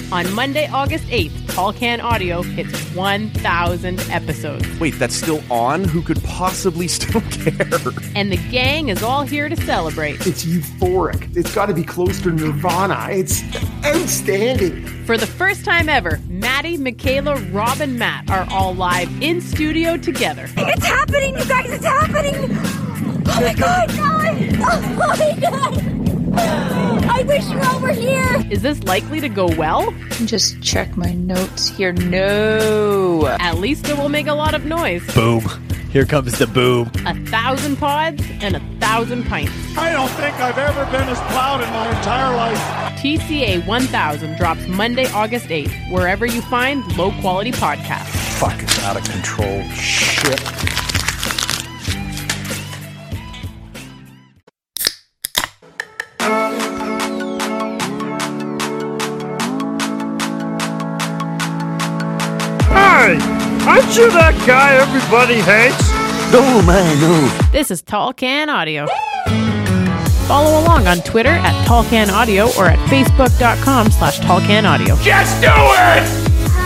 On Monday, August 8th, Tall Can Audio hits 1,000 episodes. Wait, that's still on? Who could possibly still care? And the gang is all here to celebrate. It's euphoric. It's got to be close to Nirvana. It's outstanding. For the first time ever, Maddie, Michaela, Rob, and Matt are all live in studio together. It's happening, you guys! It's happening! Oh my God, guys! Oh my God! I wish you all were here! Is this likely to go well? Just check my notes here. No! At least it will make a lot of noise. Boom. Here comes the boom. 1,000 pods and 1,000 pints. I don't think I've ever been as proud in my entire life. TCA 1000 drops Monday, August 8th, wherever you find low-quality podcasts. Fuck, it's out of control. Shit. Hey, aren't you that guy everybody hates? No, man, no. This is Tall Can Audio. Follow along on Twitter at Tall Can Audio or at facebook.com/TallCanAudio. Just do it!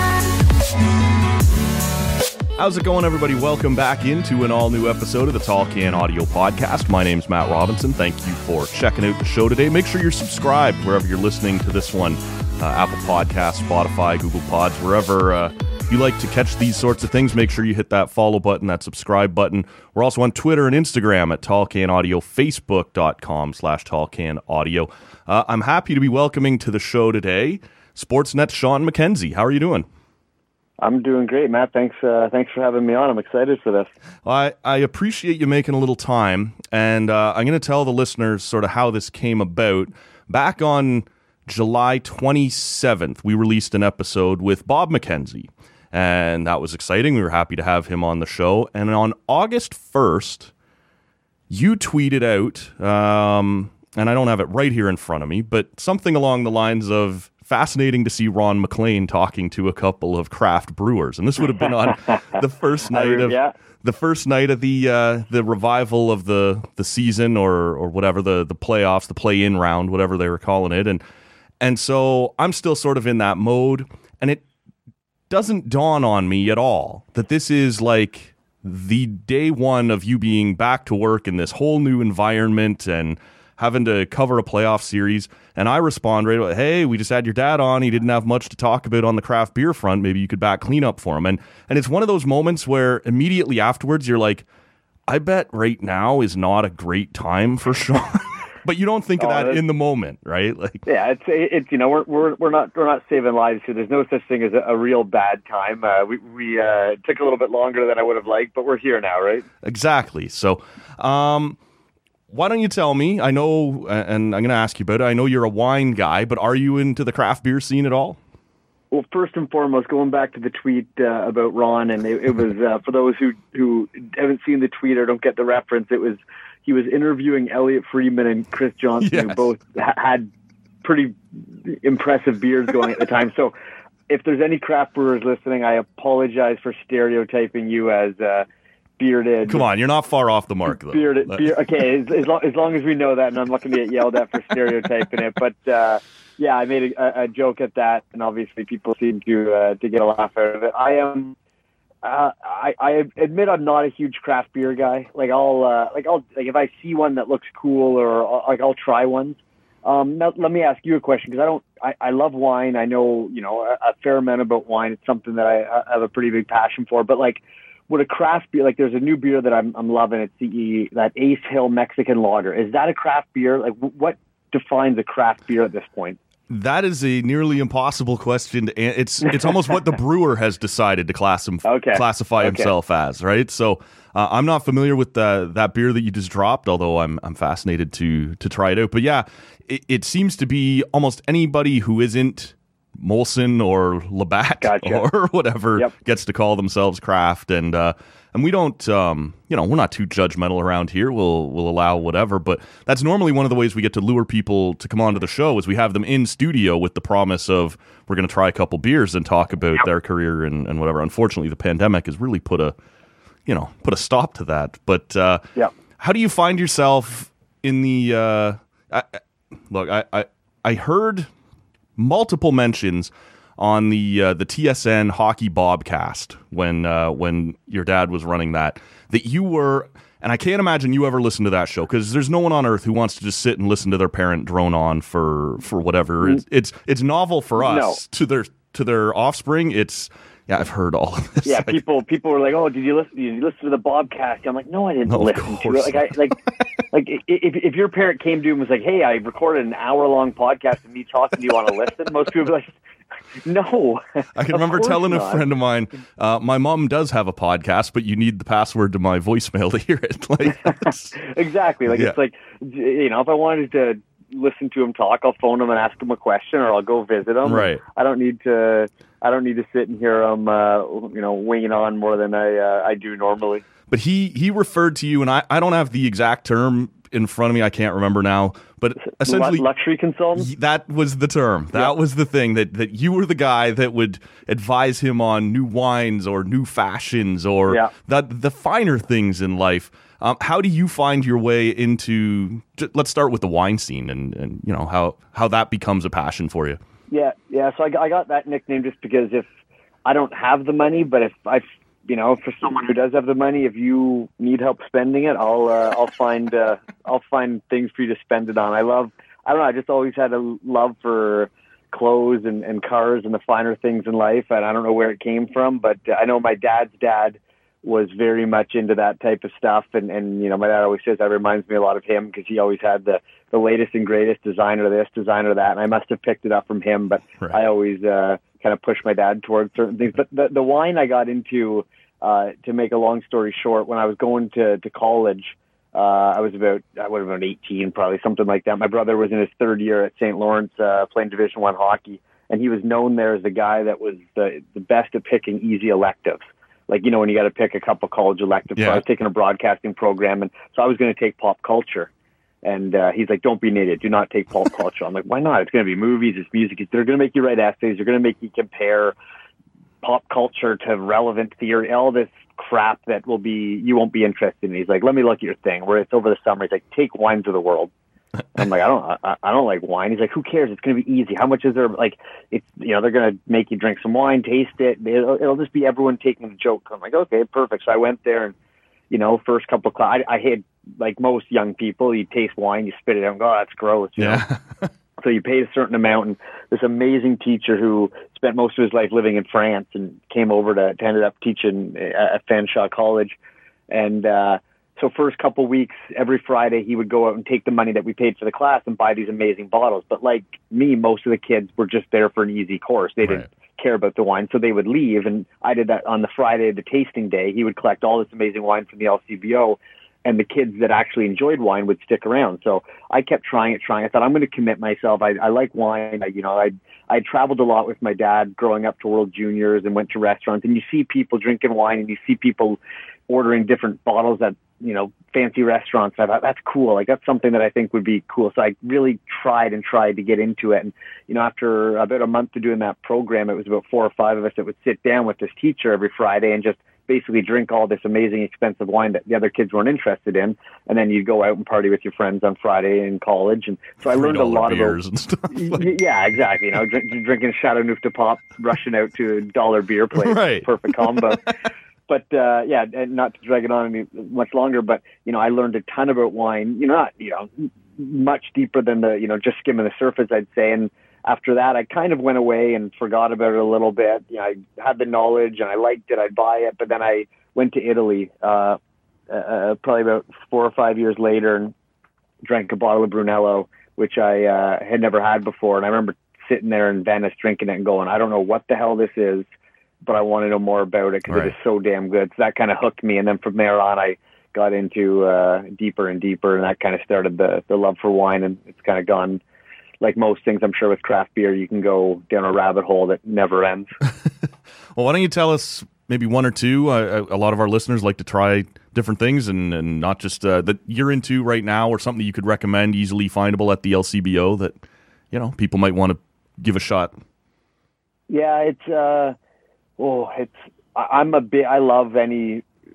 How's it going, everybody? Welcome back into an all-new episode of the Tall Can Audio Podcast. My name's Matt Robinson. Thank you for checking out the show today. Make sure you're subscribed wherever you're listening to this one. Apple Podcasts, Spotify, Google Pods, wherever you like to catch these sorts of things. Make sure you hit that follow button, that subscribe button. We're also on Twitter and Instagram at Tall Can Audio, Facebook.com/Tall Can Audio. I'm happy to be welcoming to the show today Sportsnet's Sean McKenzie. How are you doing? I'm doing great, Matt. Thanks for having me on. I'm excited for this. I appreciate you making a little time, and I'm going to tell the listeners sort of how this came about. Back on July 27th, we released an episode with Bob McKenzie, and that was exciting. We were happy to have him on the show. And on August 1st, you tweeted out, and I don't have it right here in front of me, but something along the lines of, fascinating to see Ron MacLean talking to a couple of craft brewers. And this would have been on the first night of the revival of the season or whatever, the playoffs, the play-in round, whatever they were calling it. And so I'm still sort of in that mode, and it doesn't dawn on me at all that this is like the day one of you being back to work in this whole new environment and having to cover a playoff series. And I respond right away, hey, we just had your dad on. He didn't have much to talk about on the craft beer front. Maybe you could back clean up for him. And it's one of those moments where immediately afterwards you're like, I bet right now is not a great time for Sean. But you don't think of that in the moment, right? Like, yeah, it's you know, we're not saving lives here. There's no such thing as a real bad time. We took a little bit longer than I would have liked, but we're here now, right? Exactly. So, why don't you tell me? I know, and I'm going to ask you about it. I know you're a wine guy, but are you into the craft beer scene at all? Well, first and foremost, going back to the tweet about Ron, and it was for those who haven't seen the tweet or don't get the reference, he was interviewing Elliot Friedman and Chris Johnson, yes, who both had pretty impressive beers going at the time. So, if there's any craft brewers listening, I apologize for stereotyping you as bearded. Come on, you're not far off the mark, though. Bearded. Okay, as long as we know that, and I'm not going to get yelled at for stereotyping it. But yeah, I made a joke at that, and obviously people seem to get a laugh out of it. I admit I'm not a huge craft beer guy. I'll if I see one that looks cool or I'll try ones. Now, let me ask you a question, because I love wine. I know a fair amount about wine. It's something that I have a pretty big passion for. But would a craft beer, there's a new beer that I'm loving at CE, that Ace Hill Mexican Lager. Is that a craft beer? What defines a craft beer at this point? That is a nearly impossible question to answer. It's almost what the brewer has decided to classify himself as, right? So I'm not familiar with that beer that you just dropped, although I'm fascinated to try it out. But yeah, it seems to be almost anybody who isn't Molson or Labatt or whatever gets to call themselves craft, and we don't, we're not too judgmental around here. We'll allow whatever, but that's normally one of the ways we get to lure people to come onto the show, is we have them in studio with the promise of we're going to try a couple beers and talk about their career and whatever. Unfortunately, the pandemic has really put a stop to that. But how do you find yourself in the? Look, I heard multiple mentions on the TSN Hockey Bobcast when your dad was running that you were, and I can't imagine you ever listened to that show, because there's no one on earth who wants to just sit and listen to their parent drone on for whatever. It's novel for us. No. To their offspring, yeah, I've heard all of this. Yeah, people were like, "Oh, did you listen to the Bobcast?" I'm like, "No, I didn't listen to it." Like, if your parent came to you and was like, "Hey, I recorded an hour-long podcast of me talking to you on a listen," most people would be like, "No." I can remember telling a friend of mine, "My mom does have a podcast, but you need the password to my voicemail to hear it." Like, exactly. Like, it's like, if I wanted to listen to him talk, I'll phone him and ask him a question, or I'll go visit him. Right. I don't need to sit and hear him, winging on more than I do normally. But he referred to you, and I don't have the exact term in front of me. I can't remember now. But essentially, luxury consultant. That was the term. That was the thing, that you were the guy that would advise him on new wines or new fashions or the finer things in life. How do you find your way into? Let's start with the wine scene, and how that becomes a passion for you. Yeah. So I got that nickname just because if I don't have the money, but if for someone who does have the money, if you need help spending it, I'll find things for you to spend it on. I don't know. I just always had a love for clothes and cars and the finer things in life, and I don't know where it came from, but I know my dad's dad was very much into that type of stuff, and my dad always says that reminds me a lot of him, because he always had the latest and greatest designer this, designer that, and I must have picked it up from him, but right. I always kind of pushed my dad towards certain things. But the wine I got into, to make a long story short, when I was going to college, I would have been 18, probably, something like that. My brother was in his third year at St. Lawrence, playing Division I hockey, and he was known there as the guy that was the best at picking easy electives. Like, when you got to pick a couple college electives. Yeah. So I was taking a broadcasting program, and so I was going to take pop culture. And he's like, "Don't be an idiot. Do not take pop culture." I'm like, "Why not? It's going to be movies. It's music. They're going to make you write essays. They're going to make you compare pop culture to relevant theory, all this crap that you won't be interested in." He's like, "Let me look at your thing where it's over the summer." He's like, "Take Wines of the World." I'm like, I don't like wine. He's like, "Who cares? It's going to be easy. How much is there?" Like, it's, they're going to make you drink some wine, taste it. It'll just be everyone taking the joke. I'm like, okay, perfect. So I went there, and, first couple of classes, I had, like most young people, you taste wine, you spit it out and go, "Oh, that's gross." You know? So you paid a certain amount, and this amazing teacher who spent most of his life living in France and came over to ended up teaching at Fanshawe College. And, so first couple weeks, every Friday, he would go out and take the money that we paid for the class and buy these amazing bottles. But like me, most of the kids were just there for an easy course. They didn't care about the wine, so they would leave. And I did that on the Friday, the tasting day. He would collect all this amazing wine from the LCBO, and the kids that actually enjoyed wine would stick around. So I kept trying. I thought, I'm going to commit myself. I like wine. I traveled a lot with my dad growing up to World Juniors and went to restaurants. And you see people drinking wine, and you see people ordering different bottles at, fancy restaurants. I thought, that's cool. Like, that's something that I think would be cool. So I really tried to get into it. And, after about a month of doing that program, it was about 4 or 5 of us that would sit down with this teacher every Friday and just basically drink all this amazing, expensive wine that the other kids weren't interested in. And then you'd go out and party with your friends on Friday in college. And so I learned a lot about and stuff. Yeah, exactly. Drinking Chateauneuf de Pop, rushing out to a $1 beer place. Right. Perfect combo. But, and not to drag it on any much longer, but, I learned a ton about wine, not, much deeper than just skimming the surface, I'd say. And after that, I kind of went away and forgot about it a little bit. I had the knowledge and I liked it. I'd buy it. But then I went to Italy, probably about 4 or 5 years later, and drank a bottle of Brunello, which I had never had before. And I remember sitting there in Venice drinking it and going, I don't know what the hell this is, but I want to know more about it because it is so damn good. So that kind of hooked me. And then from there on, I got into deeper and deeper, and that kind of started the love for wine. And it's kind of gone, like most things, I'm sure with craft beer, you can go down a rabbit hole that never ends. Well, why don't you tell us maybe one or two? A lot of our listeners like to try different things and not just that you're into right now, or something that you could recommend easily findable at the LCBO that, people might want to give a shot. Yeah, I love any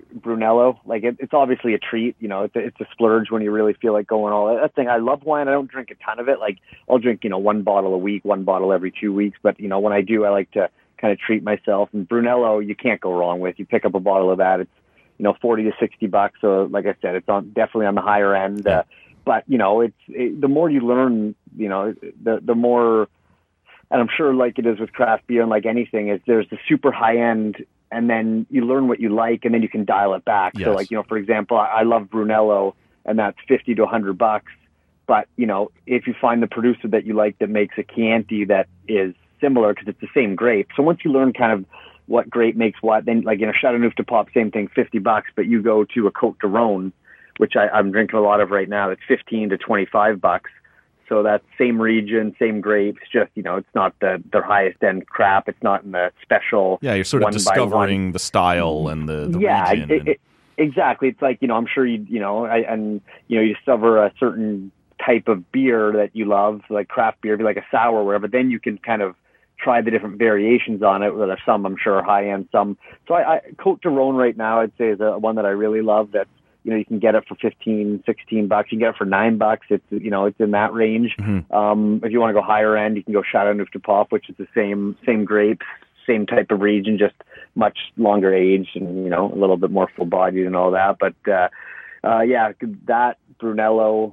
Brunello. Like it's obviously a treat, you know. It's a splurge when you really feel like going all that thing. I love wine. I don't drink a ton of it. Like I'll drink, you know, 1 bottle a week, 1 bottle every 2 weeks. But you know, when I do, I like to kind of treat myself. And Brunello, you can't go wrong with. You pick up a bottle of that, it's, you know, $40 to $60. So like I said, it's definitely on the higher end. But you know, the more you learn, you know, the more. And I'm sure, like it is with craft beer and like anything, is there's the super high end, and then you learn what you like, and then you can dial it back. Yes. So, like, you know, for example, I love Brunello, and that's $50 to $100. But you know, if you find the producer that you like that makes a Chianti that is similar, because it's the same grape. So once you learn kind of what grape makes what, then like, you know, Chateauneuf du Pape, same thing, $50. But you go to a Côte de Rhône, which I'm drinking a lot of right now, it's $15 to $25. So that's same region, same grapes, just, you know, it's not their highest end crap. It's not in the special. Yeah, you're sort of discovering the style and the region. Exactly. It's like, you know, I'm sure you discover a certain type of beer that you love, like craft beer, like a sour or whatever, then you can kind of try the different variations on it. There's some, I'm sure, high end, some. So Côte de Rhône right now, I'd say, is one that I really love. That's, you know, you can get it for $15, $16. You can get it for $9. It's, you know, it's in that range. Mm-hmm. If you want to go higher end, you can go Chateauneuf du Pape, which is the same grapes, same type of region, just much longer aged and, you know, a little bit more full bodied and all that. But yeah, that Brunello.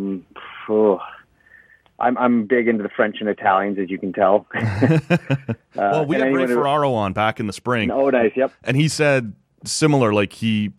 I'm big into the French and Italians, as you can tell. Well, we had Ray Ferraro on back in the spring. Oh, nice. Yep. And he said similar, like he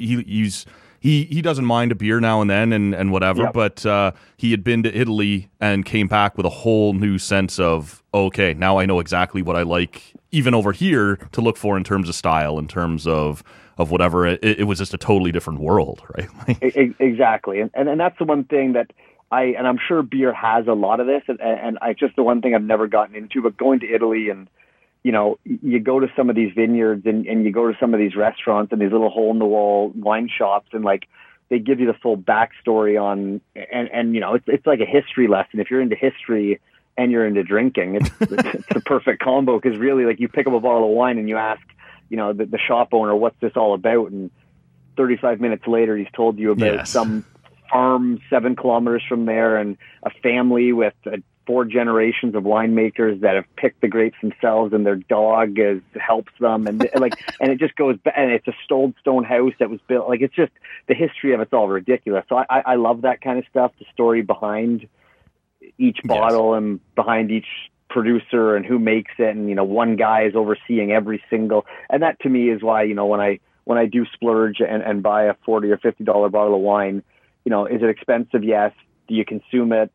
doesn't mind a beer now and then and whatever, yep. But he had been to Italy and came back with a whole new sense of, okay, now I know exactly what I like, even over here, to look for in terms of style, in terms of whatever. It was just a totally different world, right? Exactly. And that's the one thing that I'm sure beer has a lot of this, and I just the one thing I've never gotten into, but going to Italy and, you know, you go to some of these vineyards and you go to some of these restaurants and these little hole-in-the-wall wine shops, and like they give you the full backstory on, and you know, it's like a history lesson. If you're into history and you're into drinking, it's the perfect combo, because really, like, you pick up a bottle of wine and you ask, you know, the shop owner, what's this all about? And 35 minutes later, he's told you about some farm 7 kilometers from there and a family with 4 generations of winemakers that have picked the grapes themselves, and their dog helps them, and and it just goes back, and it's a old stone house that was built, like, it's just, the history of it's all ridiculous. So I love that kind of stuff, the story behind each bottle and behind each producer and who makes it, and, you know, one guy is overseeing every single, and that to me is why, you know, when I do splurge and buy a $40 or $50 bottle of wine, you know, is it expensive? Yes. Do you consume it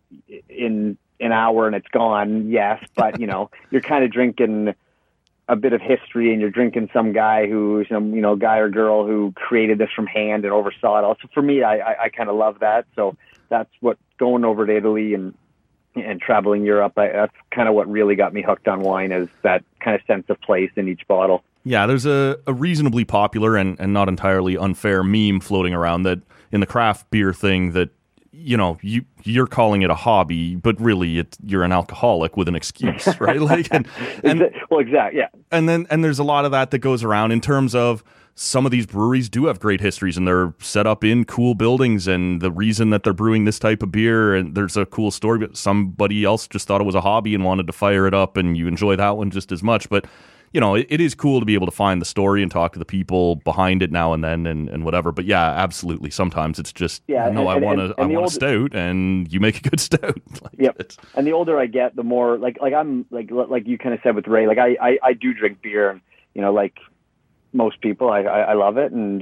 in an hour and it's gone? Yes. But, you know, you're kind of drinking a bit of history, and you're drinking some guy who's, you know, guy or girl who created this from hand and oversaw it all. So for me, I kind of love that. So that's what, going over to Italy and traveling Europe, that's kind of what really got me hooked on wine, is that kind of sense of place in each bottle. Yeah, there's a reasonably popular and not entirely unfair meme floating around that in the craft beer thing, that, you know, you're calling it a hobby, but really you're an alcoholic with an excuse, right? Like, and well, exactly, yeah. And there's a lot of that goes around in terms of some of these breweries do have great histories, and they're set up in cool buildings, and the reason that they're brewing this type of beer, and there's a cool story, but somebody else just thought it was a hobby and wanted to fire it up, and you enjoy that one just as much. But, you know, it is cool to be able to find the story and talk to the people behind it now and then and whatever. But yeah, absolutely. Sometimes it's just, I want a stout, and you make a good stout. Like, yep. And the older I get, the more like I'm like you kind of said with Ray, like I do drink beer, and, you know, like most people, I love it. And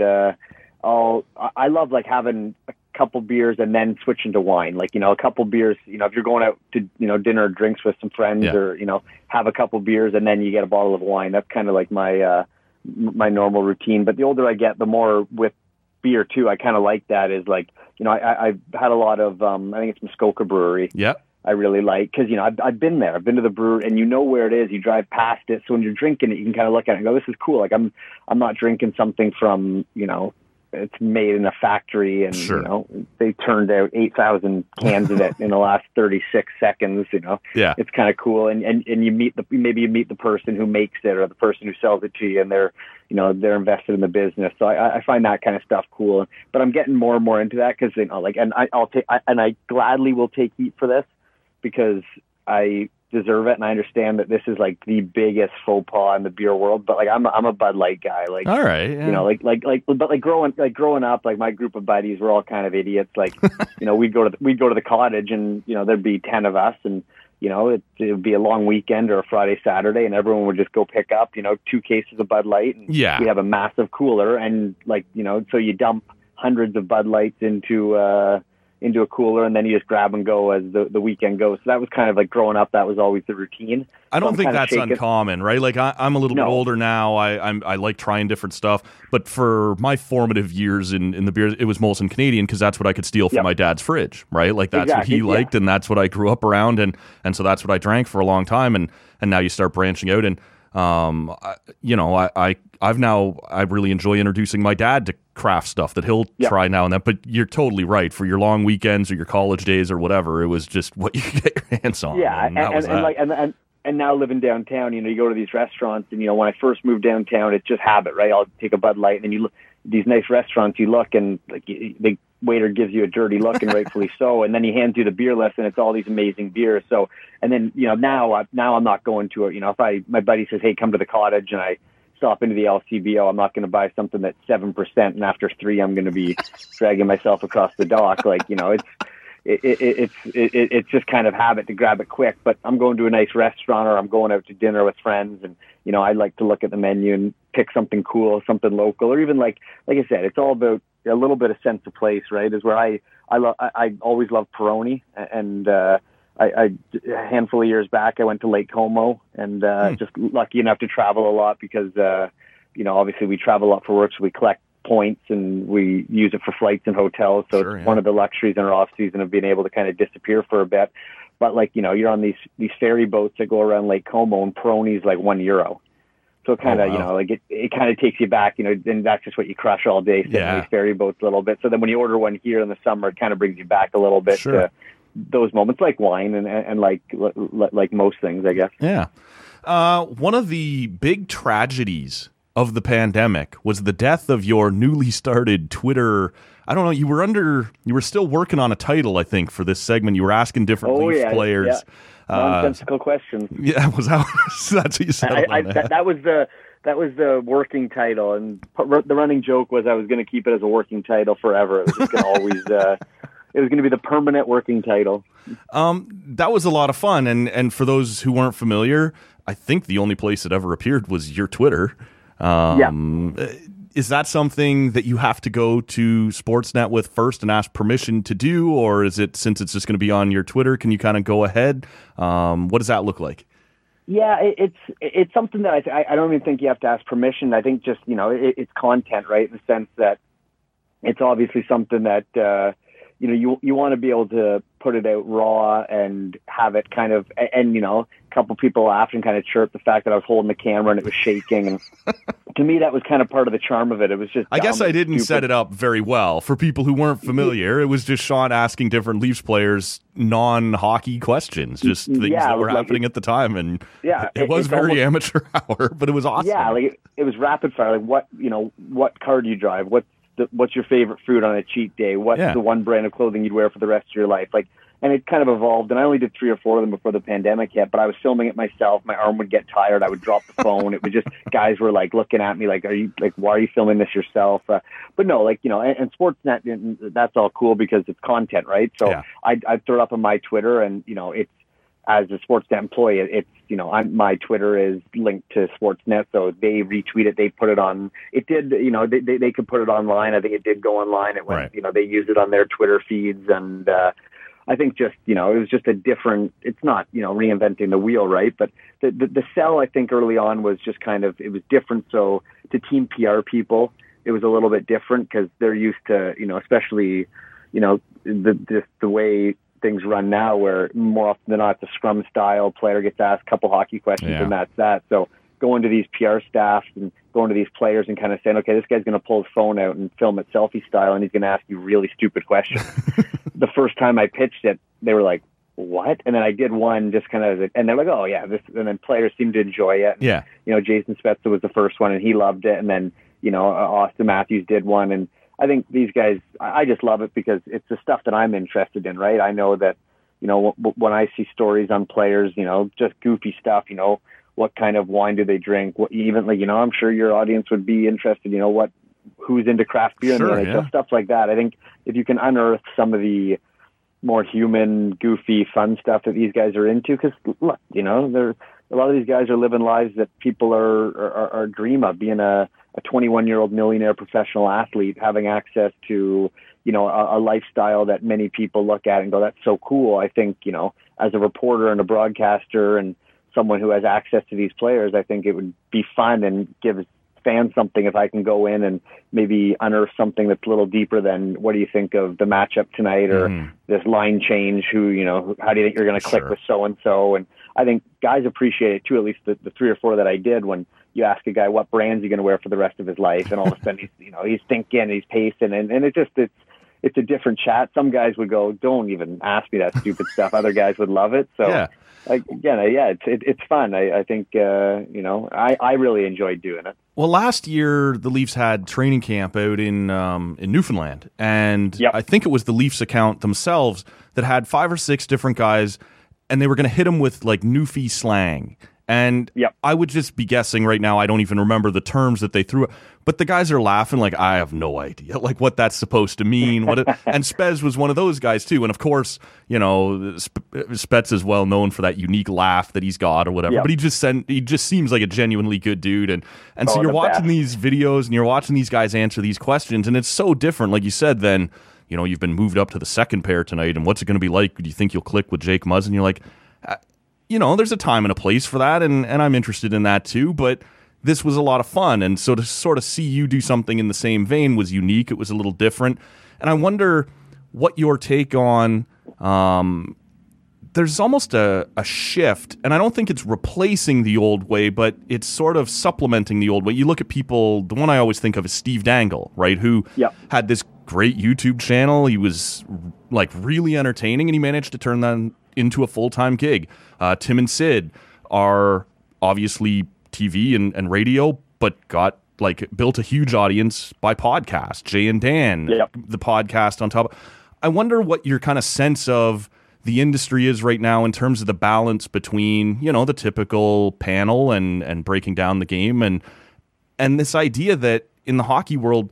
I love like having a couple beers and then switching to wine. Like, you know, a couple beers, you know, if you're going out to, you know, dinner or drinks with some friends, or, you know, have a couple beers and then you get a bottle of wine. That's kind of like my normal routine. But the older I get, the more with beer too, I kind of like that, is like, you know, I've had a lot of, I think it's Muskoka Brewery. Yeah. I really like, because, you know, I've been there. I've been to the brewery, and you know where it is. You drive past it, so when you're drinking it, you can kind of look at it and go, "This is cool." Like I'm not drinking something from, you know, it's made in a factory, and Sure. you know, they turned out 8,000 cans of it in the last 36 seconds. You know, Yeah. it's kind of cool, and you meet maybe you meet the person who makes it or the person who sells it to you, and they're invested in the business. So I find that kind of stuff cool. But I'm getting more and more into that because, you know, like, and I gladly will take heat for this because I deserve it, and I understand that this is like the biggest faux pas in the beer world. But like, I'm a Bud Light guy. Like, All right. Yeah. you know, but growing up, like my group of buddies were all kind of idiots. Like, you know, we'd go to the cottage, and you know, there'd be 10 of us, and you know, it would be a long weekend or a Friday, Saturday, and everyone would just go pick up, you know, 2 cases of Bud Light, and Yeah. we have a massive cooler, and like, you know, so you dump hundreds of Bud Lights into a cooler, and then you just grab and go as the weekend goes. So that was kind of like growing up. That was always the routine. I don't So I'm think kind of that's shaking. uncommon, right? Like I'm a little bit No. older now. I like trying different stuff, but for my formative years in the beer, it was Molson Canadian because that's what I could steal from Yep. my dad's fridge, right? Like that's Exactly, what he liked, and that's what I grew up around, and so that's what I drank for a long time, and now you start branching out, and I really enjoy introducing my dad to craft stuff that he'll Yep. try now and then. But you're totally right. For your long weekends or your college days or whatever, it was just what you could get your hands on. Yeah, that was that. and now living downtown, you know, you go to these restaurants, and you know, when I first moved downtown, it's just habit, right? I'll take a Bud Light, and then you look these nice restaurants, you look, and like the waiter gives you a dirty look, and rightfully so, and then he hands you the beer list, and it's all these amazing beers. So, and then you know, now I'm not going to it. You know, if my buddy says, "Hey, come to the cottage," and I stop into the LCBO, I'm not going to buy something that's 7%, and after 3, I'm going to be dragging myself across the dock. Like, you know, it's just kind of habit to grab it quick. But I'm going to a nice restaurant, or I'm going out to dinner with friends, and you know, I like to look at the menu and pick something cool, something local, or even like I said, it's all about a little bit of sense of place, right? Is where I always loved Peroni, and a handful of years back, I went to Lake Como, and just lucky enough to travel a lot because, you know, obviously we travel a lot for work, so we collect points and we use it for flights and hotels. So Sure, it's yeah. one of the luxuries in our off season of being able to kind of disappear for a bit. But like, you know, you're on these ferry boats that go around Lake Como, and Peroni's like €1. So it kind of, Oh, wow. you know, like it kind of takes you back, you know, and that's just what you crush all day, sitting Yeah. on these ferry boats a little bit. So then when you order one here in the summer, it kind of brings you back a little bit Sure. to those moments, like wine and like most things, I guess. Yeah. One of the big tragedies of the pandemic was the death of your newly started Twitter. I don't know. You were still working on a title, I think, for this segment. You were asking different Leafs players. Yeah. Nonsensical questions. Yeah, that's what you said. That was the working title, and the running joke was I was going to keep it as a working title forever. It was just going to always. It was going to be the permanent working title. That was a lot of fun, and for those who weren't familiar, I think the only place it ever appeared was your Twitter. Is that something that you have to go to Sportsnet with first and ask permission to do, or is it, since it's just going to be on your Twitter, can you kind of go ahead? What does that look like? Yeah, it's something that I don't even think you have to ask permission. I think just, you know, it's content, right? In the sense that it's obviously something that you know, you want to be able to put it out raw and have it kind of, and you know, a couple people laughed and kind of chirped the fact that I was holding the camera and it was shaking, and to me that was kind of part of the charm of it. It was just, I guess I didn't set it up very well for people who weren't familiar. It was just Sean asking different Leafs players non-hockey questions, just things that were happening at the time, and it was very amateur hour, but it was awesome. Yeah, like it was rapid fire. Like what car do you drive? What's your favorite food on a cheat day? What's the one brand of clothing you'd wear for the rest of your life? Like, and it kind of evolved. And I only did 3 or 4 of them before the pandemic hit, but I was filming it myself. My arm would get tired. I would drop the phone. It was just, guys were like looking at me like, why are you filming this yourself? But no, like, you know, and Sportsnet, that's all cool because it's content, right? So I'd throw it up on my Twitter, and, you know, it's, as a Sportsnet employee, it's, you know, my Twitter is linked to Sportsnet, so they retweet it, they put it on. It did, you know, they could put it online. I think it did go online. It went, you know, they used it on their Twitter feeds, and I think just, you know, it was just a different. It's not, you know, reinventing the wheel, right? But the sell, I think, early on was just kind of, it was different. So to team PR people, it was a little bit different because they're used to, you know, especially, you know, the way things run now, where more often than not it's a scrum style, player gets asked a couple hockey questions and that's that. So going to these PR staff and going to these players and kind of saying, okay, this guy's going to pull his phone out and film it selfie style, and he's going to ask you really stupid questions. The first time I pitched it, they were like, what? And then I did one just kind of, and they're like, oh yeah, this, and then players seemed to enjoy it. Yeah. You know, Jason Spezza was the first one and he loved it. And then, you know, Austin Matthews did one. And I think these guys, I just love it because it's the stuff that I'm interested in, right? I know that, you know, when I see stories on players, you know, just goofy stuff, you know, what kind of wine do they drink? What, even like, you know, I'm sure your audience would be interested, you know, who's into craft beer, sure, and stuff like that. I think if you can unearth some of the more human, goofy, fun stuff that these guys are into, because look, you know, a lot of these guys are living lives that people are dream of, being a 21-year-old millionaire professional athlete, having access to, you know, a lifestyle that many people look at and go, that's so cool. I think, you know, as a reporter and a broadcaster and someone who has access to these players, I think it would be fun and give fans something if I can go in and maybe unearth something that's a little deeper than, what do you think of the matchup tonight, or this line change, who, you know, how do you think you're going to click with so-and-so? And I think guys appreciate it too, at least the 3 or 4 that I did, when you ask a guy what brand's he going to wear for the rest of his life, and all of a sudden he's thinking, he's pacing, and it's a different chat. Some guys would go, don't even ask me that stupid stuff. Other guys would love it. So yeah. It's fun. I think, you know, I really enjoyed doing it. Well, last year the Leafs had training camp out in Newfoundland, and I think it was the Leafs account themselves that had 5 or 6 different guys, and they were going to hit them with like Newfie slang. And I would just be guessing right now. I don't even remember the terms that they threw. But the guys are laughing like, I have no idea like what that's supposed to mean. And Spez was one of those guys too. And of course, you know, Spez is well known for that unique laugh that he's got or whatever. But he just seems like a genuinely good dude. And so you're watching these videos and you're watching these guys answer these questions, and it's so different, like you said, than, you know, you've been moved up to the second pair tonight, and what's it going to be like? Do you think you'll click with Jake Muzzin? You're like, you know, there's a time and a place for that, and I'm interested in that too, but this was a lot of fun, and so to sort of see you do something in the same vein was unique. It was a little different, and I wonder what your take on, there's almost a shift, and I don't think it's replacing the old way, but it's sort of supplementing the old way. You look at people, the one I always think of is Steve Dangle, right, who had this great YouTube channel. He was like really entertaining, and he managed to turn that into a full-time gig. Tim and Sid are obviously TV and radio, but built a huge audience by podcast. Jay and Dan, the podcast on top. I wonder what your kind of sense of the industry is right now in terms of the balance between, you know, the typical panel and breaking down the game and this idea that in the hockey world,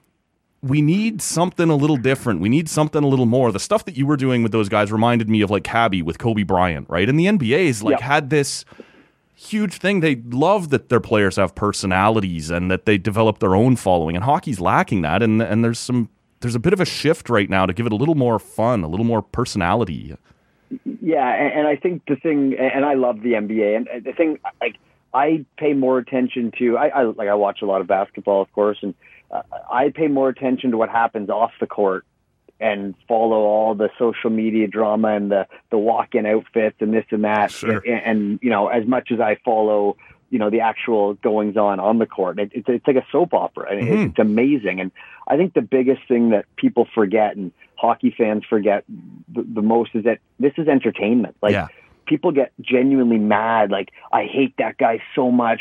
we need something a little different. We need something a little more. The stuff that you were doing with those guys reminded me of like Cabby with Kobe Bryant, right? And the NBA's had this huge thing. They love that their players have personalities and that they develop their own following. And hockey's lacking that. And there's a bit of a shift right now to give it a little more fun, a little more personality. Yeah, and I think the thing, and I love the NBA, and the thing, like, I pay more attention to. I watch a lot of basketball, of course, and I pay more attention to what happens off the court and follow all the social media drama and the walk-in outfits and this and that. Sure. And you know, as much as I follow, you know, the actual goings on the court, it's like a soap opera, and it's amazing. And I think the biggest thing that people forget and hockey fans forget the most is that this is entertainment. Like, people get genuinely mad. Like, I hate that guy so much.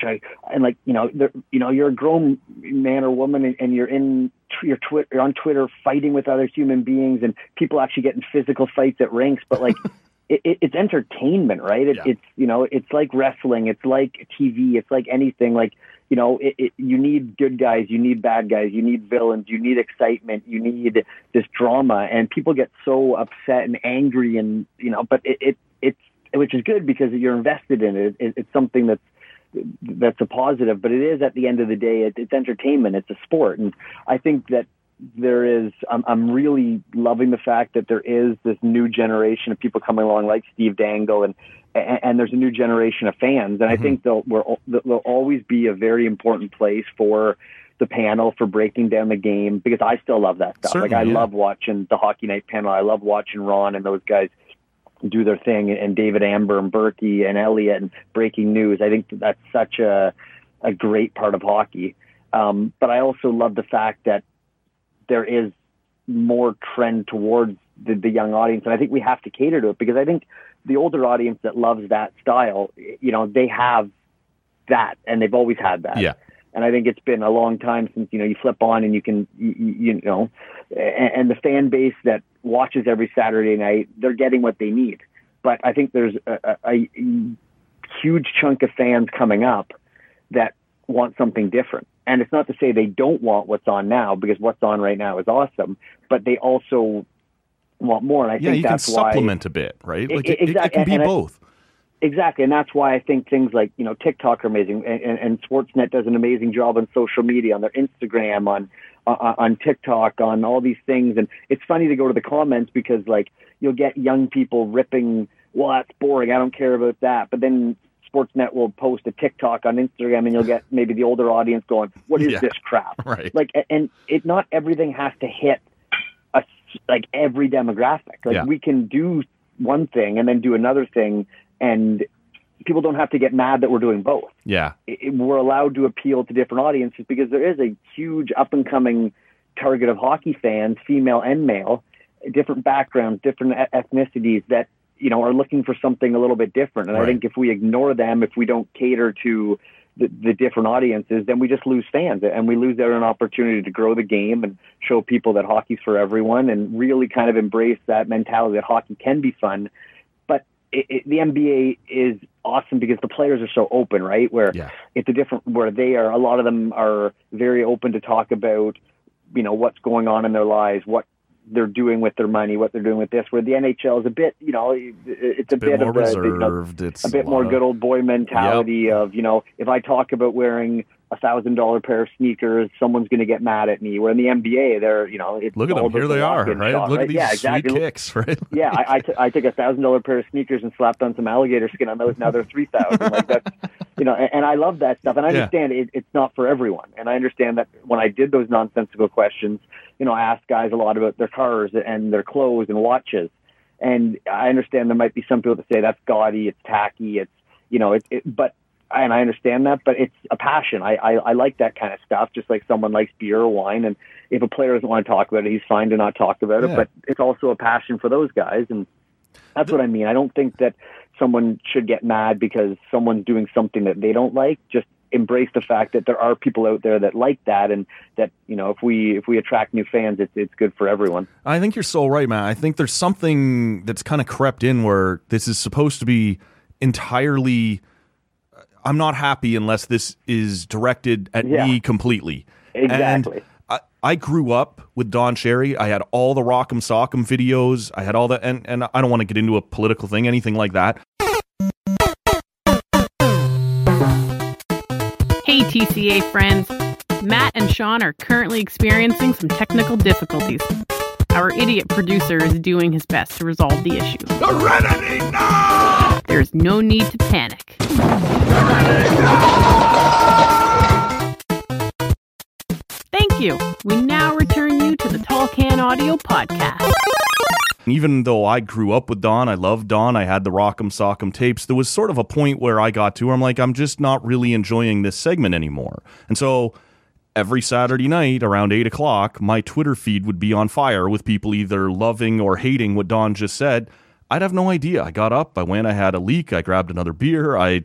You're a grown man or woman, and you're you're on Twitter fighting with other human beings, and people actually get in physical fights at rinks. But like, it's entertainment, right? It's, you know, it's like wrestling. It's like TV. It's like anything. Like, you know, you need good guys, you need bad guys, you need villains, you need excitement, you need this drama, and people get so upset and angry, and, you know, but it's which is good because you're invested in it. It's something that's a positive, but it is, at the end of the day, it's entertainment. It's a sport. And I think that I'm really loving the fact that there is this new generation of people coming along like Steve Dangle, and there's a new generation of fans. And I think there'll always be a very important place for the panel, for breaking down the game, because I still love that stuff. Certainly, I love watching the Hockey Night panel. I love watching Ron and those guys do their thing, and David Amber and Berkey and Elliott and breaking news. I think that's such a great part of hockey. But I also love the fact that there is more trend towards the young audience. And I think we have to cater to it, because I think the older audience that loves that style, they have that, and they've always had that. Yeah. And I think it's been a long time since, you flip on and you can, and the fan base that watches every Saturday night, they're getting what they need. But I think there's a huge chunk of fans coming up that want something different. And it's not to say they don't want what's on now, because what's on right now is awesome, but they also want more. And I think that's why you can supplement a bit, right? Like it can be both. Exactly. And that's why I think things like, TikTok are amazing, and Sportsnet does an amazing job on social media, on their Instagram, on TikTok, on all these things. And it's funny to go to the comments, because like you'll get young people ripping, well, that's boring, I don't care about that. But then Sportsnet will post a TikTok on Instagram, and you'll get maybe the older audience going, what is this crap? Right. Like, and not everything has to hit like every demographic. Like we can do one thing and then do another thing, and people don't have to get mad that we're doing both. Yeah. We're allowed to appeal to different audiences, because there is a huge up-and-coming target of hockey fans, female and male, different backgrounds, different ethnicities that, are looking for something a little bit different. And I think if we ignore them, if we don't cater to the different audiences, then we just lose fans, and we lose out an opportunity to grow the game and show people that hockey's for everyone, and really kind of embrace that mentality that hockey can be fun. But the NBA is awesome because the players are so open, right? Where it's where they are, a lot of them are very open to talk about, what's going on in their lives, what they're doing with their money, what they're doing with this, where the NHL is a bit, it's a bit more of reserved. It's a bit more good old boy mentality of, if I talk about wearing $1,000 pair of sneakers, someone's going to get mad at me. Where in the NBA, they're, it's look at them, here they are, right? Shot, look at these exactly. sweet kicks, right? Yeah, I took $1,000 pair of sneakers and slapped on some alligator skin on those. Now they're $3,000. Like that's, and I love that stuff. And I understand it's not for everyone. And I understand that when I did those nonsensical questions, I asked guys a lot about their cars and their clothes and watches. And I understand there might be some people that say that's gaudy, it's tacky, and I understand that, but it's a passion. I like that kind of stuff, just like someone likes beer or wine. And if a player doesn't want to talk about it, he's fine to not talk about it. But it's also a passion for those guys. And that's what I mean. I don't think that someone should get mad because someone's doing something that they don't like. Just embrace the fact that there are people out there that like that, and that, if we attract new fans, it's good for everyone. I think you're so right, man. I think there's something that's kind of crept in where this is supposed to be entirely, I'm not happy unless this is directed at me completely. Exactly. And I grew up with Don Cherry. I had all the Rock'em Sock'em videos. I had all that, and I don't want to get into a political thing, anything like that. Hey TCA friends, Matt and Sean are currently experiencing some technical difficulties. Our idiot producer is doing his best to resolve the issue. Serenity, no! There's no need to panic. Serenity, no! Thank you. We now return you to the Tall Can Audio Podcast. Even though I grew up with Don, I loved Don, I had the Rock'em Sock'em tapes, there was sort of a point where I got to where I'm like, I'm just not really enjoying this segment anymore. And so every Saturday night around 8 o'clock, my Twitter feed would be on fire with people either loving or hating what Don just said. I'd have no idea. I got up, I went, I had a leak, I grabbed another beer. I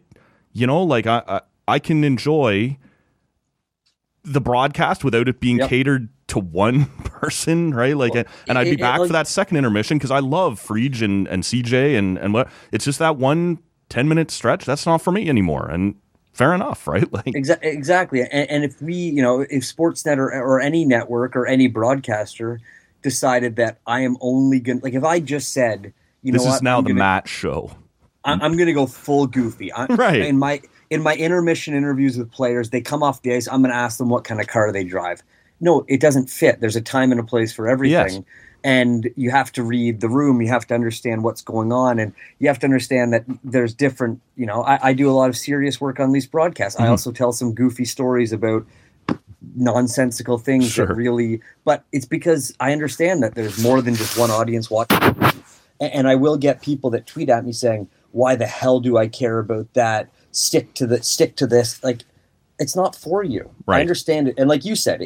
can enjoy the broadcast without it being catered to one person, right? Like, and I'd be back for that second intermission because I love Frege and CJ and what. It's just that 1 10-minute stretch that's not for me anymore, and fair enough, right? Like exactly. And if we, if Sportsnet or any network or any broadcaster decided that I am only going, like, if I just said, this is now the Matt show, I'm going to go full goofy, right? In my intermission interviews with players, they come off the ice, I'm going to ask them what kind of car they drive. No, it doesn't fit. There's a time and a place for everything. Yes. And you have to read the room. You have to understand what's going on. And you have to understand that there's different, I do a lot of serious work on these broadcasts. Mm-hmm. I also tell some goofy stories about nonsensical things that really, but it's because I understand that there's more than just one audience watching. And I will get people that tweet at me saying, why the hell do I care about that? Stick to this. Like, it's not for you. Right. I understand it. And like you said,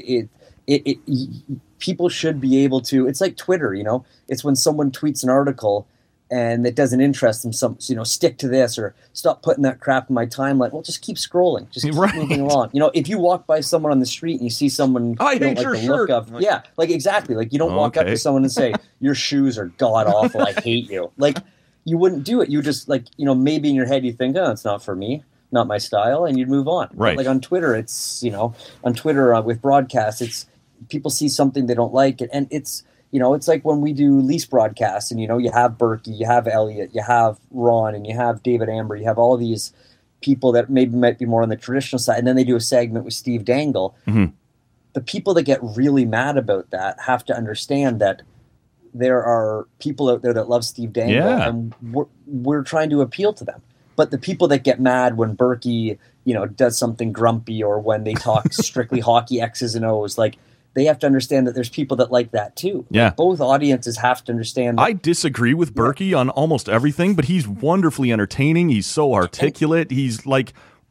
people should be able to, it's like Twitter, it's when someone tweets an article and it doesn't interest them, stick to this or stop putting that crap in my timeline. Well, just keep scrolling. Just keep moving along. If you walk by someone on the street and you see someone I hate your shirt. Look of, yeah, like exactly. Like you don't walk up to someone and say, your shoes are god awful, I hate you. Like you wouldn't do it. You just maybe in your head you think, oh, it's not for me, not my style, and you'd move on. Right. But like on Twitter, it's, on Twitter with broadcasts, it's people see something they don't like and it's, it's like when we do lease broadcasts and, you have Berkey, you have Elliot, you have Ron, and you have David Amber, you have all these people that maybe might be more on the traditional side. And then they do a segment with Steve Dangle. Mm-hmm. The people that get really mad about that have to understand that there are people out there that love Steve Dangle and we're trying to appeal to them. But the people that get mad when Berkey, does something grumpy or when they talk strictly hockey X's and O's, like, they have to understand that there's people that like that too. Yeah. Like both audiences have to understand that. I disagree with Berkey on almost everything, but he's wonderfully entertaining. He's so articulate. He's like,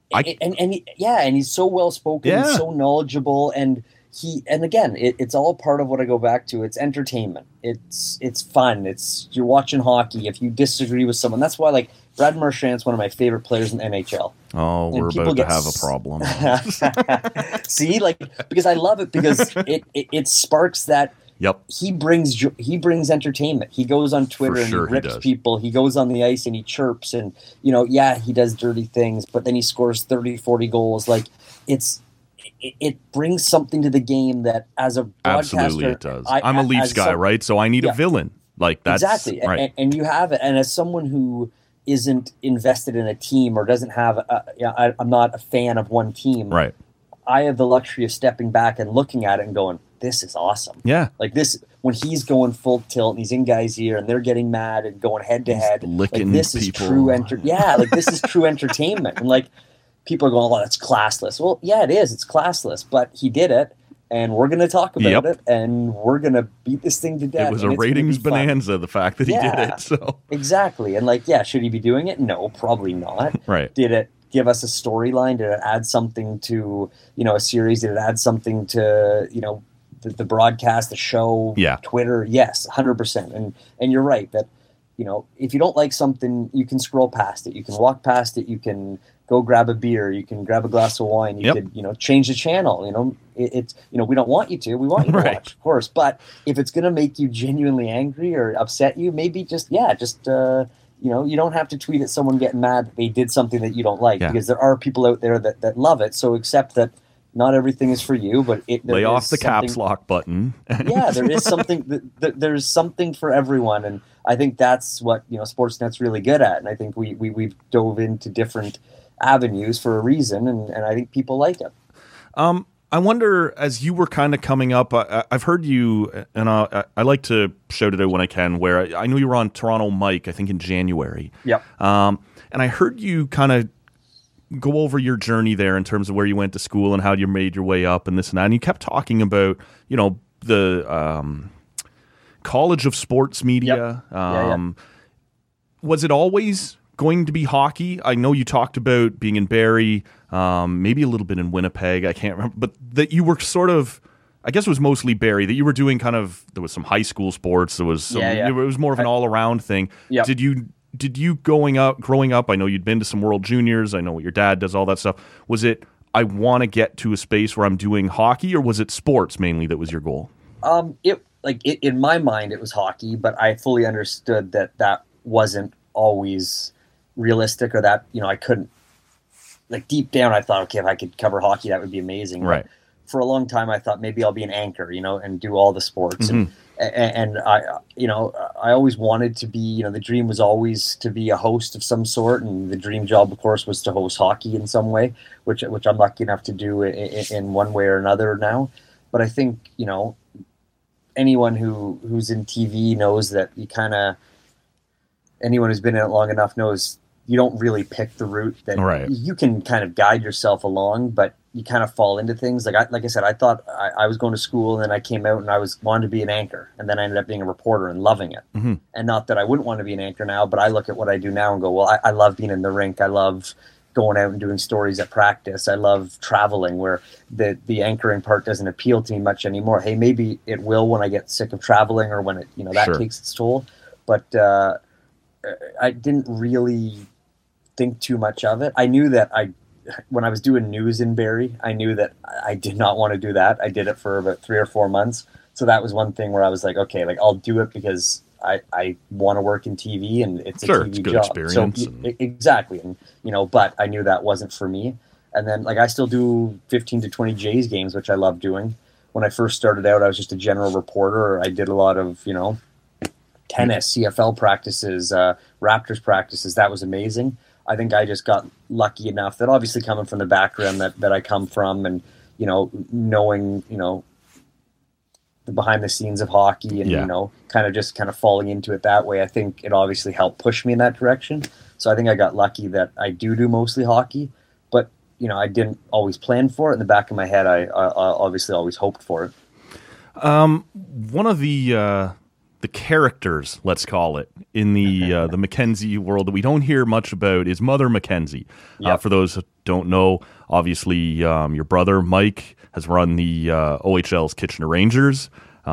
and he's so well spoken. Yeah. He's so knowledgeable, and again, it's all part of what I go back to. It's entertainment. It's fun. You're watching hockey. If you disagree with someone, that's why like Brad Marchand's one of my favorite players in the NHL. Oh, we're about to have a problem. See, because I love it because it sparks that. Yep. He brings entertainment. He goes on Twitter and he rips people. He goes on the ice and he chirps and he does dirty things, but then he scores 30, 40 goals. Like it brings something to the game that as a broadcaster, absolutely it does. I'm a Leafs guy, right? So I need a villain. Like that's exactly right. And you have it. And as someone who isn't invested in a team or doesn't have I'm not a fan of one team. Right. I have the luxury of stepping back and looking at it and going, this is awesome. Yeah. Like this, when he's going full tilt and he's in guys' ear and they're getting mad and going head to head, licking this people. Is true this is true entertainment. And like people are going, oh, that's classless. Well, yeah, it is. It's classless, but he did it. And we're going to talk about it, and we're going to beat this thing to death. It was a ratings bonanza, the fact that he did it. So exactly. And should he be doing it? No, probably not. Right. Did it give us a storyline? Did it add something to, a series? Did it add something to, the broadcast, the show, Twitter? Yes, 100%. And you're right that, if you don't like something, you can scroll past it. You can walk past it. You can go grab a beer. You can grab a glass of wine. You could, change the channel. It's we don't want you to. We want you to watch, of course. But if it's going to make you genuinely angry or upset you, maybe you don't have to tweet at someone getting mad that they did something that you don't like because there are people out there that love it. So accept that not everything is for you, but lay off the caps lock button. There is something. There's something for everyone, and I think that's what Sportsnet's really good at. And I think we've dove into different avenues for a reason, and I think people like it. I wonder, as you were kind of coming up, I've heard you, and I like to shout it out when I can, where I knew you were on Toronto Mike, I think in January. Yep. And I heard you kind of go over your journey there in terms of where you went to school and how you made your way up and this and that. And you kept talking about, the College of Sports Media. Yep. Was it always going to be hockey? I know you talked about being in Barrie, maybe a little bit in Winnipeg. I can't remember, but that you were sort of, I guess it was mostly Barrie, that you were doing there was some high school sports. There was it was more of an all around thing. Yep. Did you growing up, I know you'd been to some World Juniors. I know what your dad does, all that stuff. Was it, I want to get to a space where I'm doing hockey, or was it sports mainly that was your goal? In my mind, it was hockey, but I fully understood that wasn't always realistic, or that I couldn't. Like deep down, I thought, okay, if I could cover hockey, that would be amazing. Right. But for a long time, I thought maybe I'll be an anchor, and do all the sports. Mm-hmm. And I always wanted to be. The dream was always to be a host of some sort, and the dream job, of course, was to host hockey in some way, which I'm lucky enough to do in one way or another now. But I think anyone who's in TV knows that anyone who's been in it long enough knows you don't really pick the route that you can kind of guide yourself along, but you kind of fall into things. Like I said, I thought I was going to school, and then I came out and I wanted to be an anchor, and then I ended up being a reporter and loving it. Mm-hmm. And not that I wouldn't want to be an anchor now, but I look at what I do now and go, well, I love being in the rink. I love going out and doing stories at practice. I love traveling, where the anchoring part doesn't appeal to me much anymore. Hey, maybe it will when I get sick of traveling, or when it, that Sure. takes its toll. But I didn't really think too much of it. I knew that when I was doing news in Barrie, I knew that I did not want to do that. I did it for about 3 or 4 months. So that was one thing where I was like, okay, like I'll do it because I want to work in TV, and it's a Sure, TV it's good job. experience So and- exactly, and but I knew that wasn't for me. And then like I still do 15 to 20 Jays games, which I love doing. When I first started out, I was just a general reporter. I did a lot of tennis, CFL practices, Raptors practices. That was amazing. I think I just got lucky enough that, obviously coming from the background that I come from, and knowing the behind the scenes of hockey, and kind of falling into it that way, I think it obviously helped push me in that direction. So I think I got lucky that I do mostly hockey, but I didn't always plan for it. In the back of my head, I obviously always hoped for it. One of the characters, let's call it, in the Mackenzie world that we don't hear much about is Mother Mackenzie. Yep. For those who don't know, obviously your brother Mike has run the OHL's Kitchener Rangers.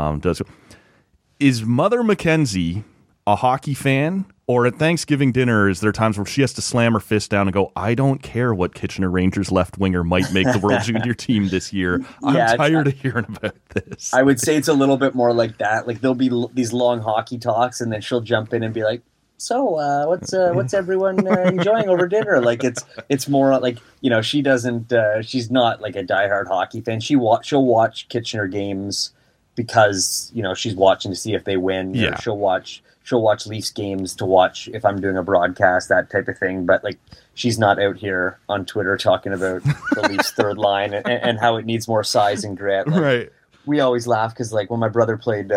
Is Mother Mackenzie a hockey fan? Or at Thanksgiving dinner, is there times where she has to slam her fist down and go, I don't care what Kitchener Rangers left winger might make the World Junior team this year. I'm tired of hearing about this. I would say it's a little bit more like that. Like there'll be these long hockey talks, and then she'll jump in and be like, so what's everyone enjoying over dinner? Like it's more like, she doesn't, she's not like a diehard hockey fan. She'll watch Kitchener games because, she's watching to see if they win. Yeah. She'll watch Leafs games to watch if I'm doing a broadcast, that type of thing. But like, she's not out here on Twitter talking about the Leafs third line and how it needs more size and grit. Like, right. We always laugh because like when my brother played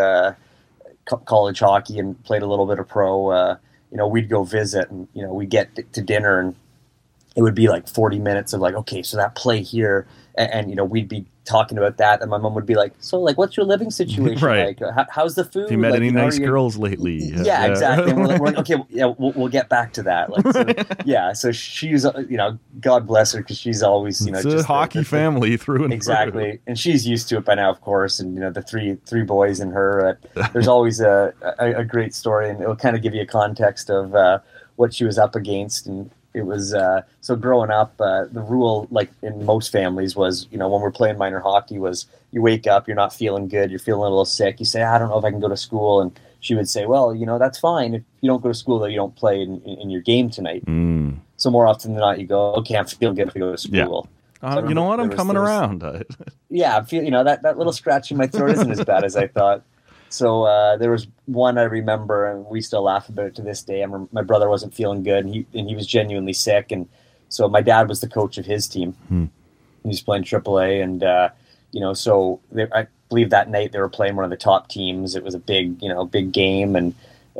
college hockey and played a little bit of pro, we'd go visit, and we'd get to dinner, and it would be like 40 minutes of like, okay, so that play here, and we'd be talking about that, and my mom would be like, so like, what's your living situation Right. like? How's the food? Have you met any nice are girls lately? Yeah, exactly. And we're like, okay, yeah, we'll get back to that. Like, so she's, God bless her, because she's always, It's just a hockey family through and exactly, through. and she's used to it by now, of course. And the three boys and her. There's always a great story, and it'll kind of give you a context of what she was up against. And it was so growing up, the rule, like in most families, was when we're playing minor hockey, was you wake up, you're not feeling good, you're feeling a little sick. You say, I don't know if I can go to school, and she would say, well, that's fine. If you don't go to school, though, you don't play in your game tonight. Mm. So more often than not, you go, okay, I'm feeling good if I go to school. Yeah. So you know what? I'm coming around. Yeah, I feel that little scratch in my throat isn't as bad as I thought. So there was one I remember, and we still laugh about it to this day. My brother wasn't feeling good, and he was genuinely sick, and so my dad was the coach of his team. He was playing AAA, and so I believe that night they were playing one of the top teams. It was a big game, and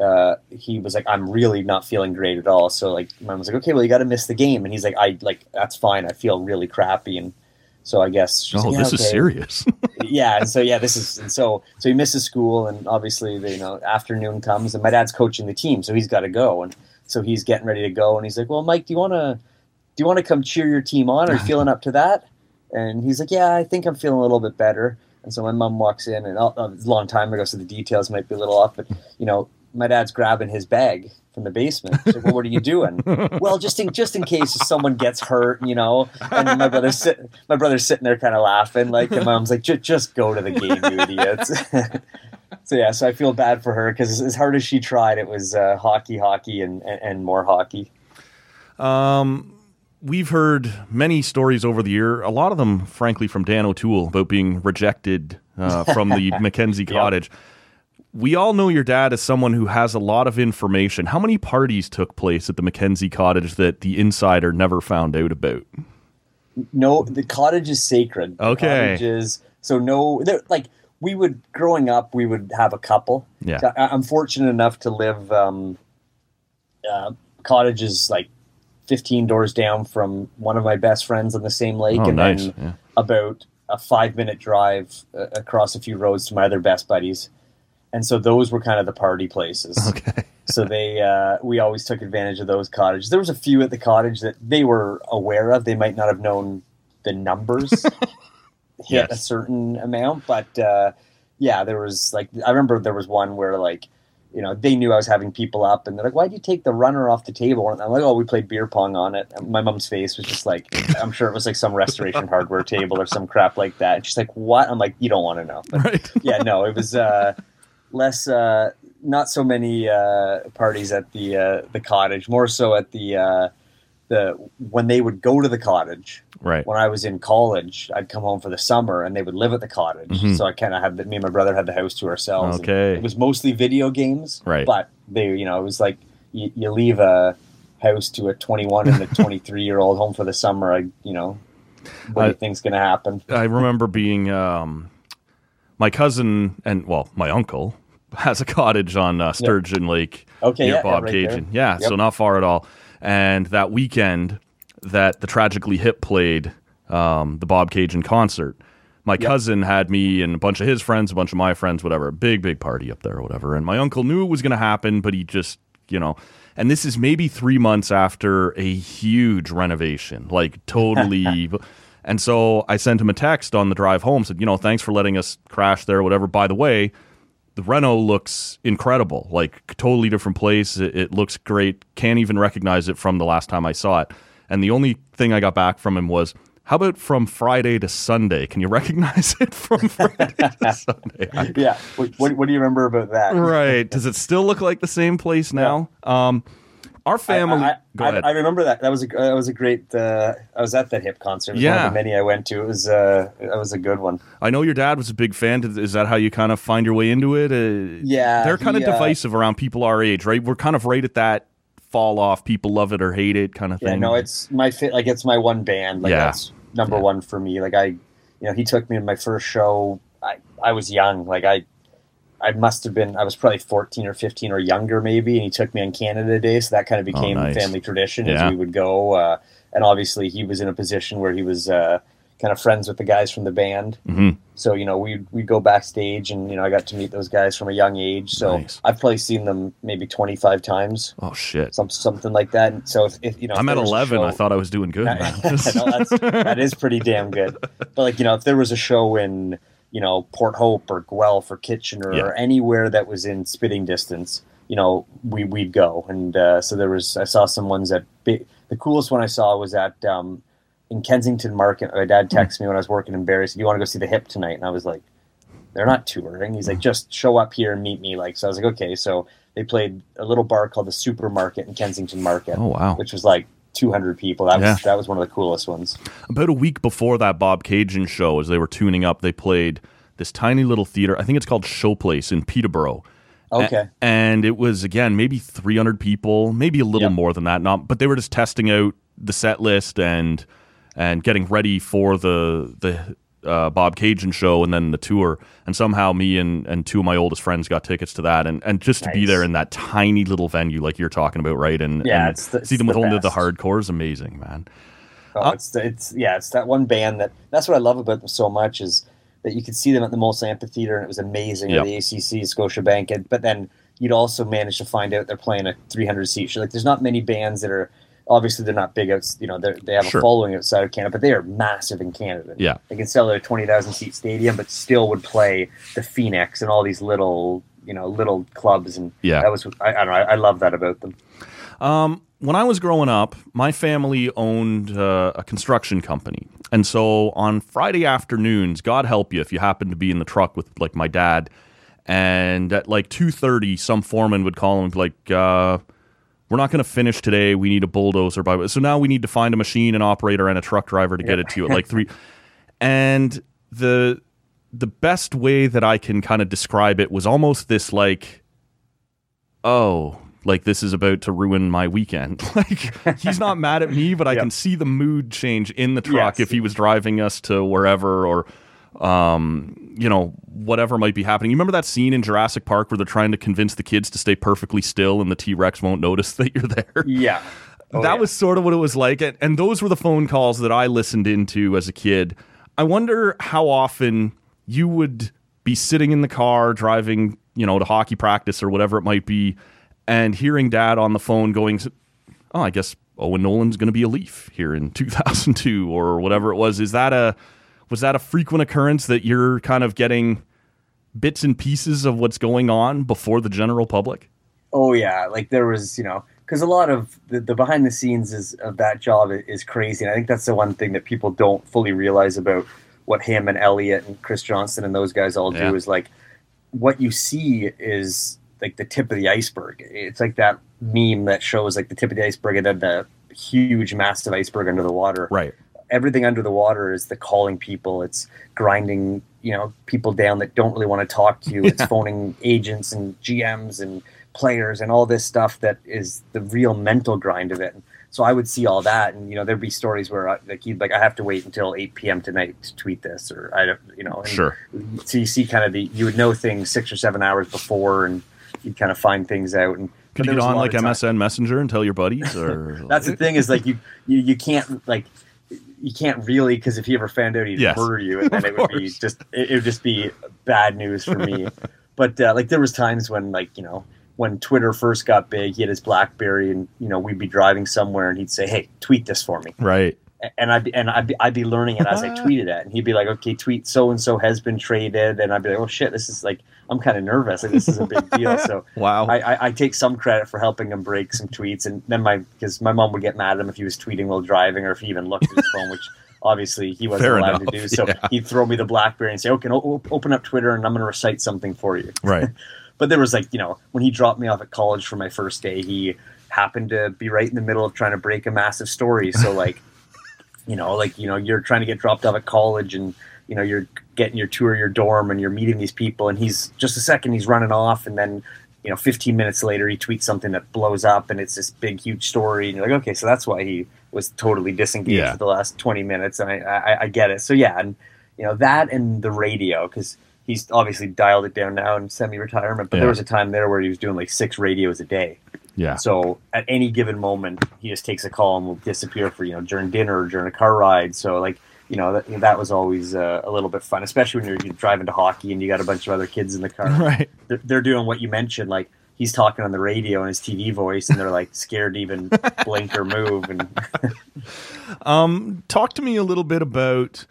he was like, I'm really not feeling great at all. So like, mom was like, okay, well, you got to miss the game, and he's like, that's fine. I feel really crappy, and so I guess she's like, this is serious. Yeah, and so he misses school, and obviously afternoon comes, and my dad's coaching the team, so he's got to go, and so he's getting ready to go, and he's like, well, Mike, do you want to come cheer your team on? Are you feeling up to that? And he's like, yeah, I think I'm feeling a little bit better. And so my mom walks in, and it's a long time ago, so the details might be a little off, but my dad's grabbing his bag from the basement. He's like, well, what are you doing? Well, just in case someone gets hurt, And my brother's sitting there kind of laughing, like, and mom's like, just go to the game, you idiots. So I feel bad for her, because as hard as she tried, it was hockey, and more hockey. We've heard many stories over the year, a lot of them, frankly, from Dan O'Toole, about being rejected from the Mackenzie Cottage. Yep. We all know your dad as someone who has a lot of information. How many parties took place at the Mackenzie Cottage that the insider never found out about? No, the cottage is sacred. Okay. Growing up, we would have a couple. Yeah. So I'm fortunate enough to live, cottages like 15 doors down from one of my best friends on the same lake, and nice. then about a 5-minute drive across a few roads to my other best buddies. And so those were kind of the party places. Okay. So we always took advantage of those cottages. There was a few at the cottage that they were aware of. They might not have known the numbers hit a certain amount, but there was like, I remember there was one where like, you know, they knew I was having people up, and they're like, "Why'd you take the runner off the table?" And I'm like, "Oh, we played beer pong on it." And my mom's face was just like, I'm sure it was like some Restoration Hardware table or some crap like that. And she's like, "What?" I'm like, "You don't want to know." But, right. Yeah, no, it was less, not so many parties at the cottage, more so at the when they would go to the cottage. Right. When I was in college, I'd come home for the summer, and they would live at the cottage. Mm-hmm. So I kind of had me and my brother had the house to ourselves. Okay. It was mostly video games. Right. But they, you know, it was like you leave a house to a 21 and a 23-year-old home for the summer. What do you think's going to happen? I remember being my cousin and my uncle has a cottage on Sturgeon Lake near Bob Cajun. Yeah, so not far at all. And that weekend that the Tragically Hip played the Bob Cajun concert, my cousin had me and a bunch of his friends, a bunch of my friends, whatever, a big party up there or whatever. And my uncle knew it was going to happen, but he just, and this is maybe 3 months after a huge renovation, like totally. And so I sent him a text on the drive home, said, thanks for letting us crash there, whatever. By the way, the reno looks incredible, like totally different place. It looks great. Can't even recognize it from the last time I saw it. And the only thing I got back from him was, how about from Friday to Sunday? Can you recognize it from Friday to Sunday? Yeah. What do you remember about that? Right. Does it still look like the same place now? Yeah. Our family. Go ahead. I remember that. That was a great. I was at that Hip concert. It was one of the many I went to. It was that was a good one. I know your dad was a big fan. Is that how you kind of find your way into it? They're kind of divisive around people our age, right? We're kind of right at that fall off. People love it or hate it kind of thing. Yeah, no, it's my it's my one band. Like that's number one for me. Like he took me to my first show. I was young. Like I must have been, I was probably 14 or 15 or younger maybe, and he took me on Canada Day, so that kind of became family tradition as we would go. And obviously he was in a position where he was kind of friends with the guys from the band. Mm-hmm. So, we'd go backstage, and, I got to meet those guys from a young age. So I've probably seen them maybe 25 times. Oh, shit. Something like that. And so if I'm at 11, I thought I was doing good. That is pretty damn good. But if there was a show in, Port Hope or Guelph or Kitchener or anywhere that was in spitting distance, we'd go. And so I saw some ones the coolest one I saw was at in Kensington Market. My dad texted me when I was working in Barrie, said, "Do you want to go see the Hip tonight?" And I was like, "They're not touring." He's like, "Just show up here and meet me." So I was like, "Okay." So they played a little bar called the Supermarket in Kensington Market. Oh, wow. Which was like 200 people. That was one of the coolest ones. About a week before that Bob Cajun show, as they were tuning up, they played this tiny little theater. I think it's called Showplace in Peterborough. Okay. And it was, again, maybe 300 people, maybe a little more than that. But they were just testing out the set list and getting ready for the Bob Cajun show and then the tour. And somehow me and two of my oldest friends got tickets to that. And just to be there in that tiny little venue like you're talking about, right? And see them with only the hardcore is amazing, man. Oh, it's that one band that's what I love about them so much is that you could see them at the Molson Amphitheater, and it was amazing, or the ACC, Scotiabank, but then you'd also manage to find out they're playing a 300-seat show. Like, there's not many bands that are, obviously they're not big, they have a following outside of Canada, but they are massive in Canada. Yeah. They can sell a 20,000-seat stadium, but still would play the Phoenix and all these little clubs, and that was, I don't know, I love that about them. When I was growing up, my family owned a construction company. And so on Friday afternoons, God help you if you happen to be in the truck with like my dad, and at like 2:30, some foreman would call him like, we're not going to finish today. We need a bulldozer. So now we need to find a machine, an operator, and a truck driver to get it to you at like 3. And the best way that I can kind of describe it was almost this like, like this is about to ruin my weekend. Like, he's not mad at me, but I can see the mood change in the truck if he was driving us to wherever or, whatever might be happening. You remember that scene in Jurassic Park where they're trying to convince the kids to stay perfectly still and the T-Rex won't notice that you're there? Yeah. That was sort of what it was like. And those were the phone calls that I listened into as a kid. I wonder how often you would be sitting in the car driving, to hockey practice or whatever it might be, and hearing Dad on the phone going, oh, I guess Owen Nolan's going to be a Leaf here in 2002 or whatever it was. Was that a frequent occurrence that you're kind of getting bits and pieces of what's going on before the general public? Oh yeah, like there was, because a lot of the behind the scenes of that job is crazy, and I think that's the one thing that people don't fully realize about what him and Elliot and Chris Johnston and those guys all do is like what you see is like the tip of the iceberg. It's like that meme that shows like the tip of the iceberg and then the huge, massive iceberg under the water. Right. Everything under the water is the calling people. It's grinding, people down that don't really want to talk to you. Yeah. It's phoning agents and GMs and players and all this stuff that is the real mental grind of it. So I would see all that, and there'd be stories where I have to wait until 8 p.m. tonight to tweet this, or Sure. So you see kind of you would know things 6 or 7 hours before, and you'd kind of find things out. And could you get on like MSN Messenger and tell your buddies? Or that's the thing is like you can't like. You can't really, because if he ever found out, he'd murder you, and then it would just be bad news for me. But like there was times when when Twitter first got big, he had his BlackBerry, and we'd be driving somewhere, and he'd say, "Hey, tweet this for me." Right. And I'd be learning it as I tweeted it, and he'd be like, "Okay, tweet so and so has been traded," and I'd be like, "Oh shit, this is like." I'm kind of nervous. Like this is a big deal. So wow. I take some credit for helping him break some tweets, and then because my mom would get mad at him if he was tweeting while driving or if he even looked at his phone, which obviously he wasn't allowed to do. So he'd throw me the BlackBerry and say, "Okay, open up Twitter, and I'm going to recite something for you." Right. But there was when he dropped me off at college for my first day, he happened to be right in the middle of trying to break a massive story. So you're trying to get dropped off at college, and you're getting your tour of your dorm, and you're meeting these people, and he's running off, and then 15 minutes later he tweets something that blows up, and it's this big huge story, and you're like, okay, so that's why he was totally disengaged for the last 20 minutes, and I get it. So yeah, and that and the radio, because he's obviously dialed it down now in semi-retirement, but there was a time there where he was doing like 6 radios a day. Yeah. So at any given moment, he just takes a call and will disappear for during dinner or during a car ride. So that was always a little bit fun, especially when you're driving to hockey and you got a bunch of other kids in the car. Right. They're doing what you mentioned, like he's talking on the radio in his TV voice, and they're like scared to even blink or move. And talk to me a little bit about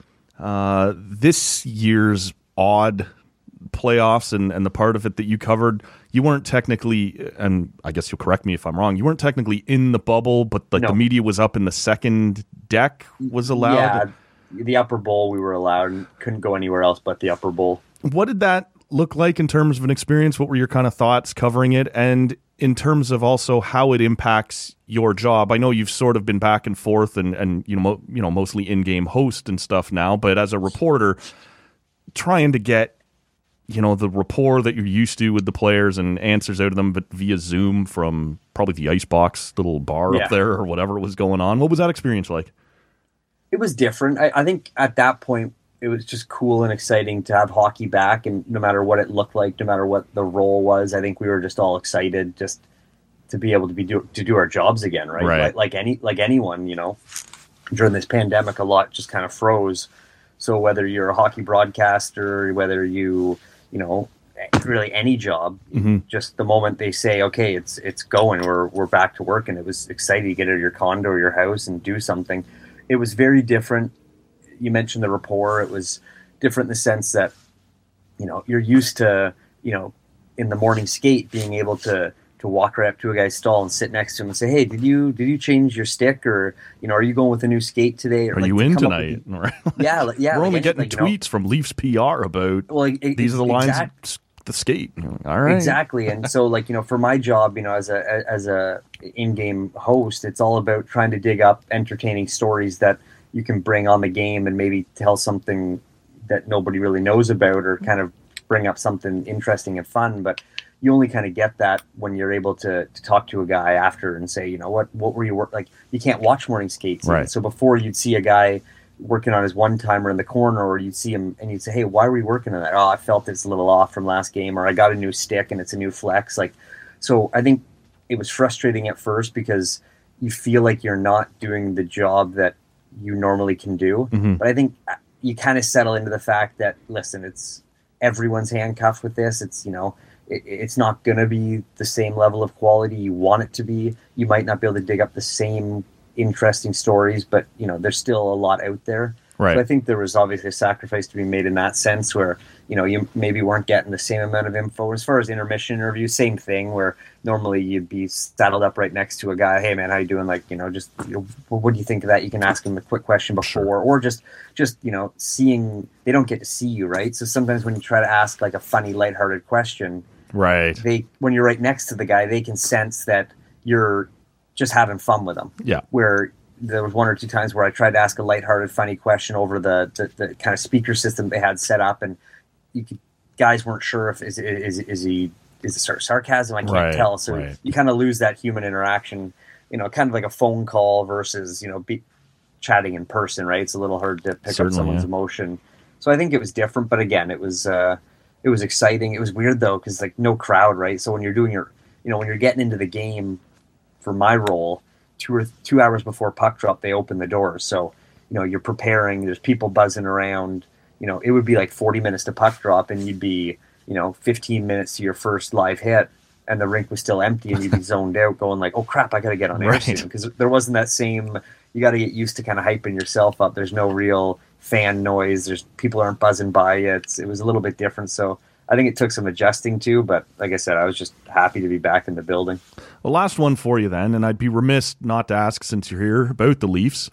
this year's odd playoffs and the part of it that you covered. You weren't technically, and I guess you'll correct me if I'm wrong, you weren't technically in the bubble, but the media was up in the second deck was allowed. Yeah, the upper bowl we were allowed and couldn't go anywhere else but the upper bowl. What did that look like in terms of an experience? What were your kind of thoughts covering it? And in terms of also how it impacts your job? I know you've sort of been back and forth and mostly in-game host and stuff now, but as a reporter, trying to get the rapport that you're used to with the players and answers out of them, but via Zoom from probably the Icebox little bar up there or whatever was going on. What was that experience like? It was different. I think at that point it was just cool and exciting to have hockey back, and no matter what it looked like, no matter what the role was, I think we were just all excited just to be able to do our jobs again, right? Like anyone, during this pandemic, a lot just kind of froze. So whether you're a hockey broadcaster, whether you really any job, just the moment they say, okay, it's going, we're back to work, and it was exciting to get out of your condo or your house and do something. It was very different. You mentioned the rapport. It was different in the sense that, you're used to, in the morning skate, being able to walk right up to a guy's stall and sit next to him and say, hey, did you change your stick, or are you going with a new skate today? Or are you in tonight? Yeah. We're only getting tweets from Leafs PR about these are the lines the skate. All right, exactly. And so for my job, as a in-game host, it's all about trying to dig up entertaining stories that you can bring on the game and maybe tell something that nobody really knows about, or kind of bring up something interesting and fun. But you only kind of get that when you're able to talk to a guy after and say, what were you like? You can't watch morning skates. Right. So before, you'd see a guy working on his one-timer in the corner, or you'd see him and you'd say, hey, why were you working on that? Oh, I felt it's a little off from last game, or I got a new stick and it's a new flex. So I think it was frustrating at first because you feel like you're not doing the job that you normally can do. Mm-hmm. But I think you kind of settle into the fact that, listen, it's everyone's handcuffed with this. It's, it's not going to be the same level of quality you want it to be. You might not be able to dig up the same interesting stories, but, there's still a lot out there. Right. So I think there was obviously a sacrifice to be made in that sense where, you maybe weren't getting the same amount of info. As far as intermission interviews, same thing where normally you'd be saddled up right next to a guy. Hey man, how you doing? Like, what do you think of that? You can ask him a quick question before, or just, seeing, they don't get to see you, right? So sometimes when you try to ask like a funny, lighthearted question, right, when you're right next to the guy, they can sense that you're just having fun with them. Yeah. Where there was one or two times where I tried to ask a lighthearted, funny question over the kind of speaker system they had set up, and guys weren't sure if is it sarcasm? I can't tell. So you kind of lose that human interaction, kind of like a phone call versus chatting in person, right? It's a little hard to pick up someone's emotion. So I think it was different, but again, it was exciting. It was weird though because like no crowd, right? So when you're doing when you're getting into the game, for my role, 2 hours before puck drop, they open the doors. So you're preparing. There's people buzzing around. It would be like 40 minutes to puck drop, and you'd be, 15 minutes to your first live hit, and the rink was still empty, and you'd be zoned out going like, oh crap, I got to get on air soon. Because there wasn't that same, you got to get used to kind of hyping yourself up. There's no real fan noise. People aren't buzzing by you. It was a little bit different. So I think it took some adjusting to, but like I said, I was just happy to be back in the building. Well, last one for you then, and I'd be remiss not to ask since you're here about the Leafs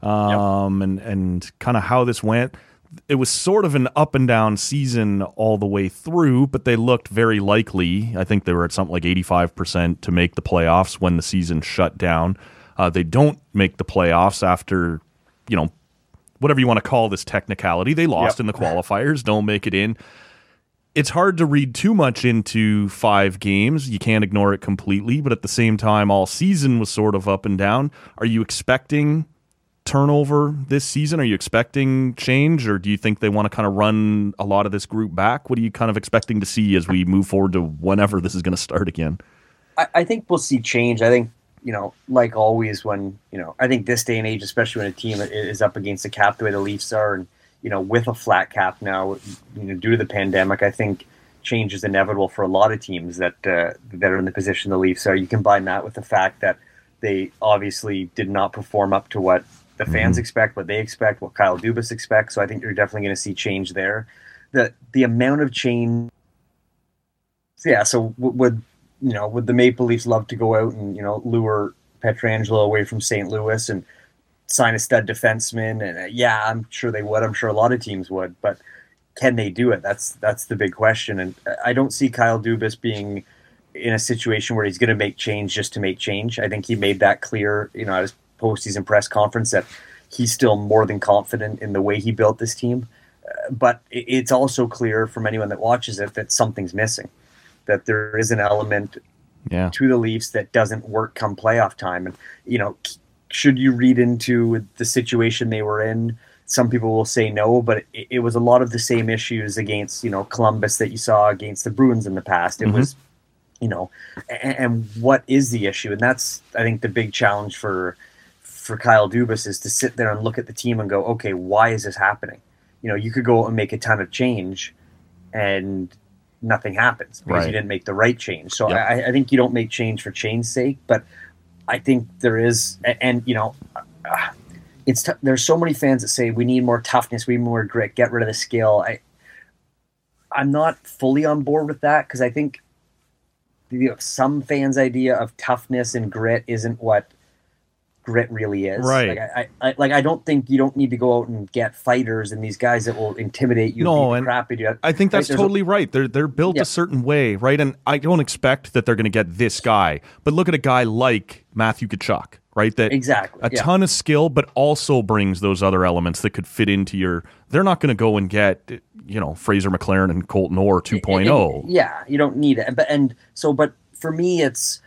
and kind of how this went. It was sort of an up and down season all the way through, but they looked very likely. I think they were at something like 85% to make the playoffs when the season shut down. They don't make the playoffs after, whatever you want to call this technicality. They lost in the qualifiers, don't make it in. It's hard to read too much into 5 games. You can't ignore it completely, but at the same time, all season was sort of up and down. Are you expecting turnover this season? Are you expecting change, or do you think they want to kind of run a lot of this group back? What are you kind of expecting to see as we move forward to whenever this is going to start again? I think we'll see change. I think, like always when, I think this day and age, especially when a team is up against the cap the way the Leafs are, and, with a flat cap now, due to the pandemic, I think change is inevitable for a lot of teams that are in the position the Leafs are. You combine that with the fact that they obviously did not perform up to what the fans expect, what they expect, what Kyle Dubas expects. So I think you're definitely going to see change there. The amount of change, So would the Maple Leafs love to go out and lure Pietrangelo away from St. Louis and sign a stud defenseman? And I'm sure they would. I'm sure a lot of teams would, but can they do it? That's the big question. And I don't see Kyle Dubas being in a situation where he's going to make change just to make change. I think he made that clear, at his postseason press conference, that he's still more than confident in the way he built this team. But it's also clear from anyone that watches it that something's missing, that there is an element to the Leafs that doesn't work come playoff time. And, should you read into the situation they were in? Some people will say no, but it was a lot of the same issues against, Columbus that you saw against the Bruins in the past. It was, and what is the issue? And that's, I think, the big challenge for Kyle Dubas is to sit there and look at the team and go, okay, why is this happening? You could go and make a ton of change and nothing happens because you didn't make the right change. So I think you don't make change for change's sake, but I think there is, and there's so many fans that say we need more toughness, we need more grit, get rid of the skill. I'm not fully on board with that because I think some fans' idea of toughness and grit isn't what grit really is. Right. I don't think you don't need to go out and get fighters and these guys that will intimidate you. No, and crap you. I think that's totally right. They're built a certain way, right? And I don't expect that they're going to get this guy, but look at a guy like Matthew Tkachuk, right? That a ton of skill, but also brings those other elements that could fit into your. They're not going to go and get Fraser McLaren and Colton Orr 2.0. Yeah, you don't need it. But for me, it's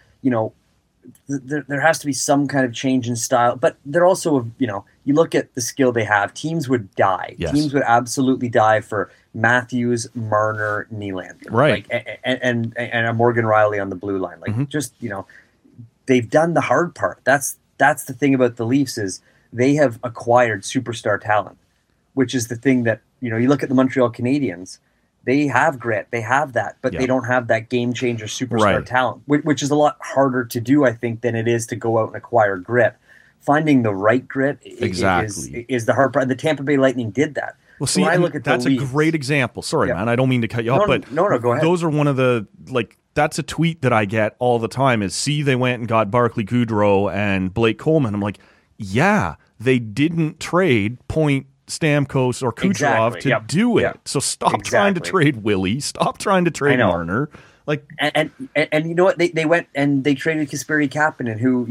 there has to be some kind of change in style, but they're also, you look at the skill they have, teams would die. Yes. Teams would absolutely die for Matthews, Marner, Nylander. Right. And a Morgan Riley on the blue line. They've done the hard part. That's that's the thing about the Leafs is they have acquired superstar talent, which is the thing that, you look at the Montreal Canadiens, they have grit, they have that, but they don't have that game-changer superstar talent, which is a lot harder to do, I think, than it is to go out and acquire grit. Finding the right grit is the hard part. The Tampa Bay Lightning did that. Well, see, I look at that's Leafs, a great example. Sorry, man, I don't mean to cut you off, but no, go ahead. Those are one of the, that's a tweet that I get all the time is, see, they went and got Barclay Goodrow and Blake Coleman. I'm like, yeah, they didn't trade Point, Stamkos, or Kucherov to do it. So stop trying to trade Willie. Stop trying to trade Marner. And you know what? They went and they traded Kasperi Kapanen, who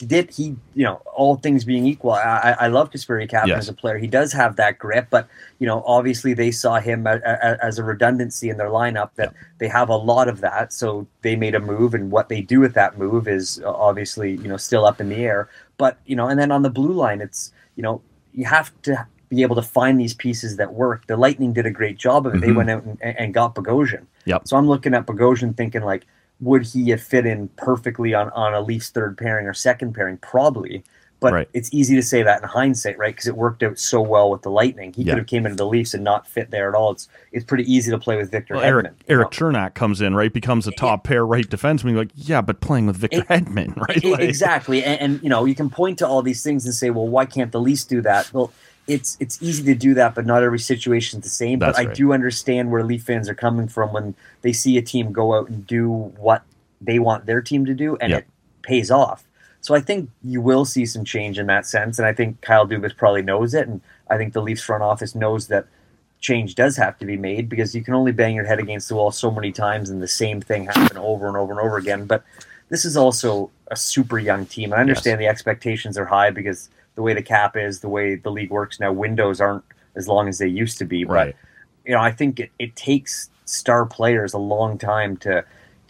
all things being equal, I love Kasperi Kapanen as a player. He does have that grit, but obviously they saw him as a redundancy in their lineup. That they have a lot of that, so they made a move, and what they do with that move is obviously still up in the air. But and then on the blue line, it's you have to be able to find these pieces that work. The Lightning did a great job of it. They went out and got Bogosian. So I'm looking at Bogosian thinking, would he have fit in perfectly on a Leafs third pairing or second pairing? Probably. But it's easy to say that in hindsight, right? Because it worked out so well with the Lightning. He could have came into the Leafs and not fit there at all. It's pretty easy to play with Victor Hedman. Eric Chernak comes in, right? Becomes a top pair right defenseman. But playing with Victor Hedman, right? Exactly. And you can point to all these things and say, well, why can't the Leafs do that? Well, it's easy to do that, but not every situation is the same. But I do understand where Leaf fans are coming from when they see a team go out and do what they want their team to do, and it pays off. So I think you will see some change in that sense, and I think Kyle Dubas probably knows it, and I think the Leafs front office knows that change does have to be made, because you can only bang your head against the wall so many times and the same thing happen over and over and over again. But this is also a super young team. I understand the expectations are high because the way the cap is, the way the league works now, windows aren't as long as they used to be. But I think it takes star players a long time to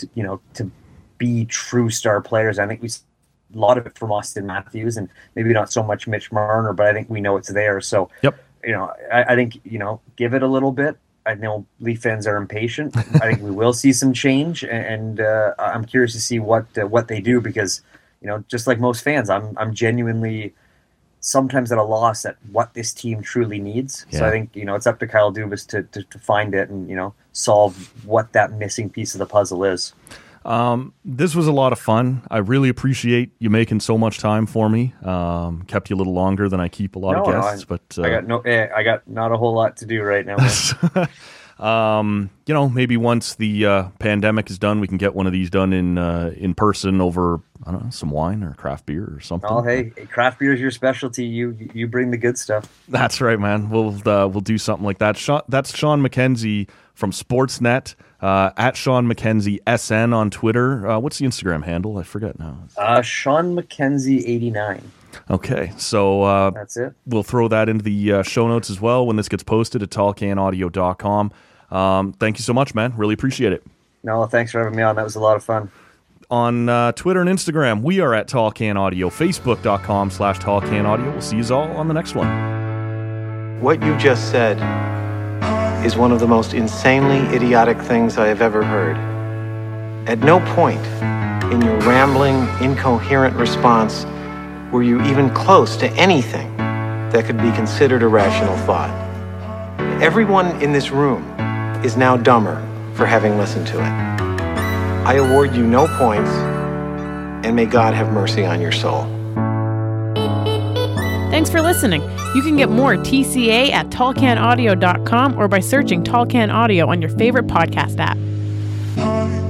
be true star players. I think we a lot of it from Austin Matthews, and maybe not so much Mitch Marner, but I think we know it's there. So I think give it a little bit. I know Leaf fans are impatient. I think we will see some change, and I'm curious to see what they do, because just like most fans, I'm genuinely sometimes at a loss at what this team truly needs. So I think it's up to Kyle Dubas to find it and solve what that missing piece of the puzzle is. This was a lot of fun. I really appreciate you making so much time for me. Kept you a little longer than I keep a lot of guests, but I got not a whole lot to do right now. Maybe once the pandemic is done, we can get one of these done in person over, I don't know, some wine or craft beer or something. Oh, hey, craft beer is your specialty. You bring the good stuff. That's right, man. We'll do something like that. That's Sean McKenzie from Sportsnet, at Sean McKenzie SN on Twitter. What's the Instagram handle? I forget now. Sean McKenzie 89. Okay, so that's it. We'll throw that into the show notes as well when this gets posted at tallcanaudio.com. Thank you so much, man. Really appreciate it. No, thanks for having me on. That was a lot of fun. On Twitter and Instagram, we are at Tall Can Audio. Facebook.com/TallCanAudio. We'll see you all on the next one. What you just said is one of the most insanely idiotic things I have ever heard. At no point in your rambling, incoherent response were you even close to anything that could be considered a rational thought. Everyone in this room is now dumber for having listened to it. I award you no points, and may God have mercy on your soul. Thanks for listening. You can get more TCA at tallcanaudio.com or by searching Tall Can Audio on your favorite podcast app.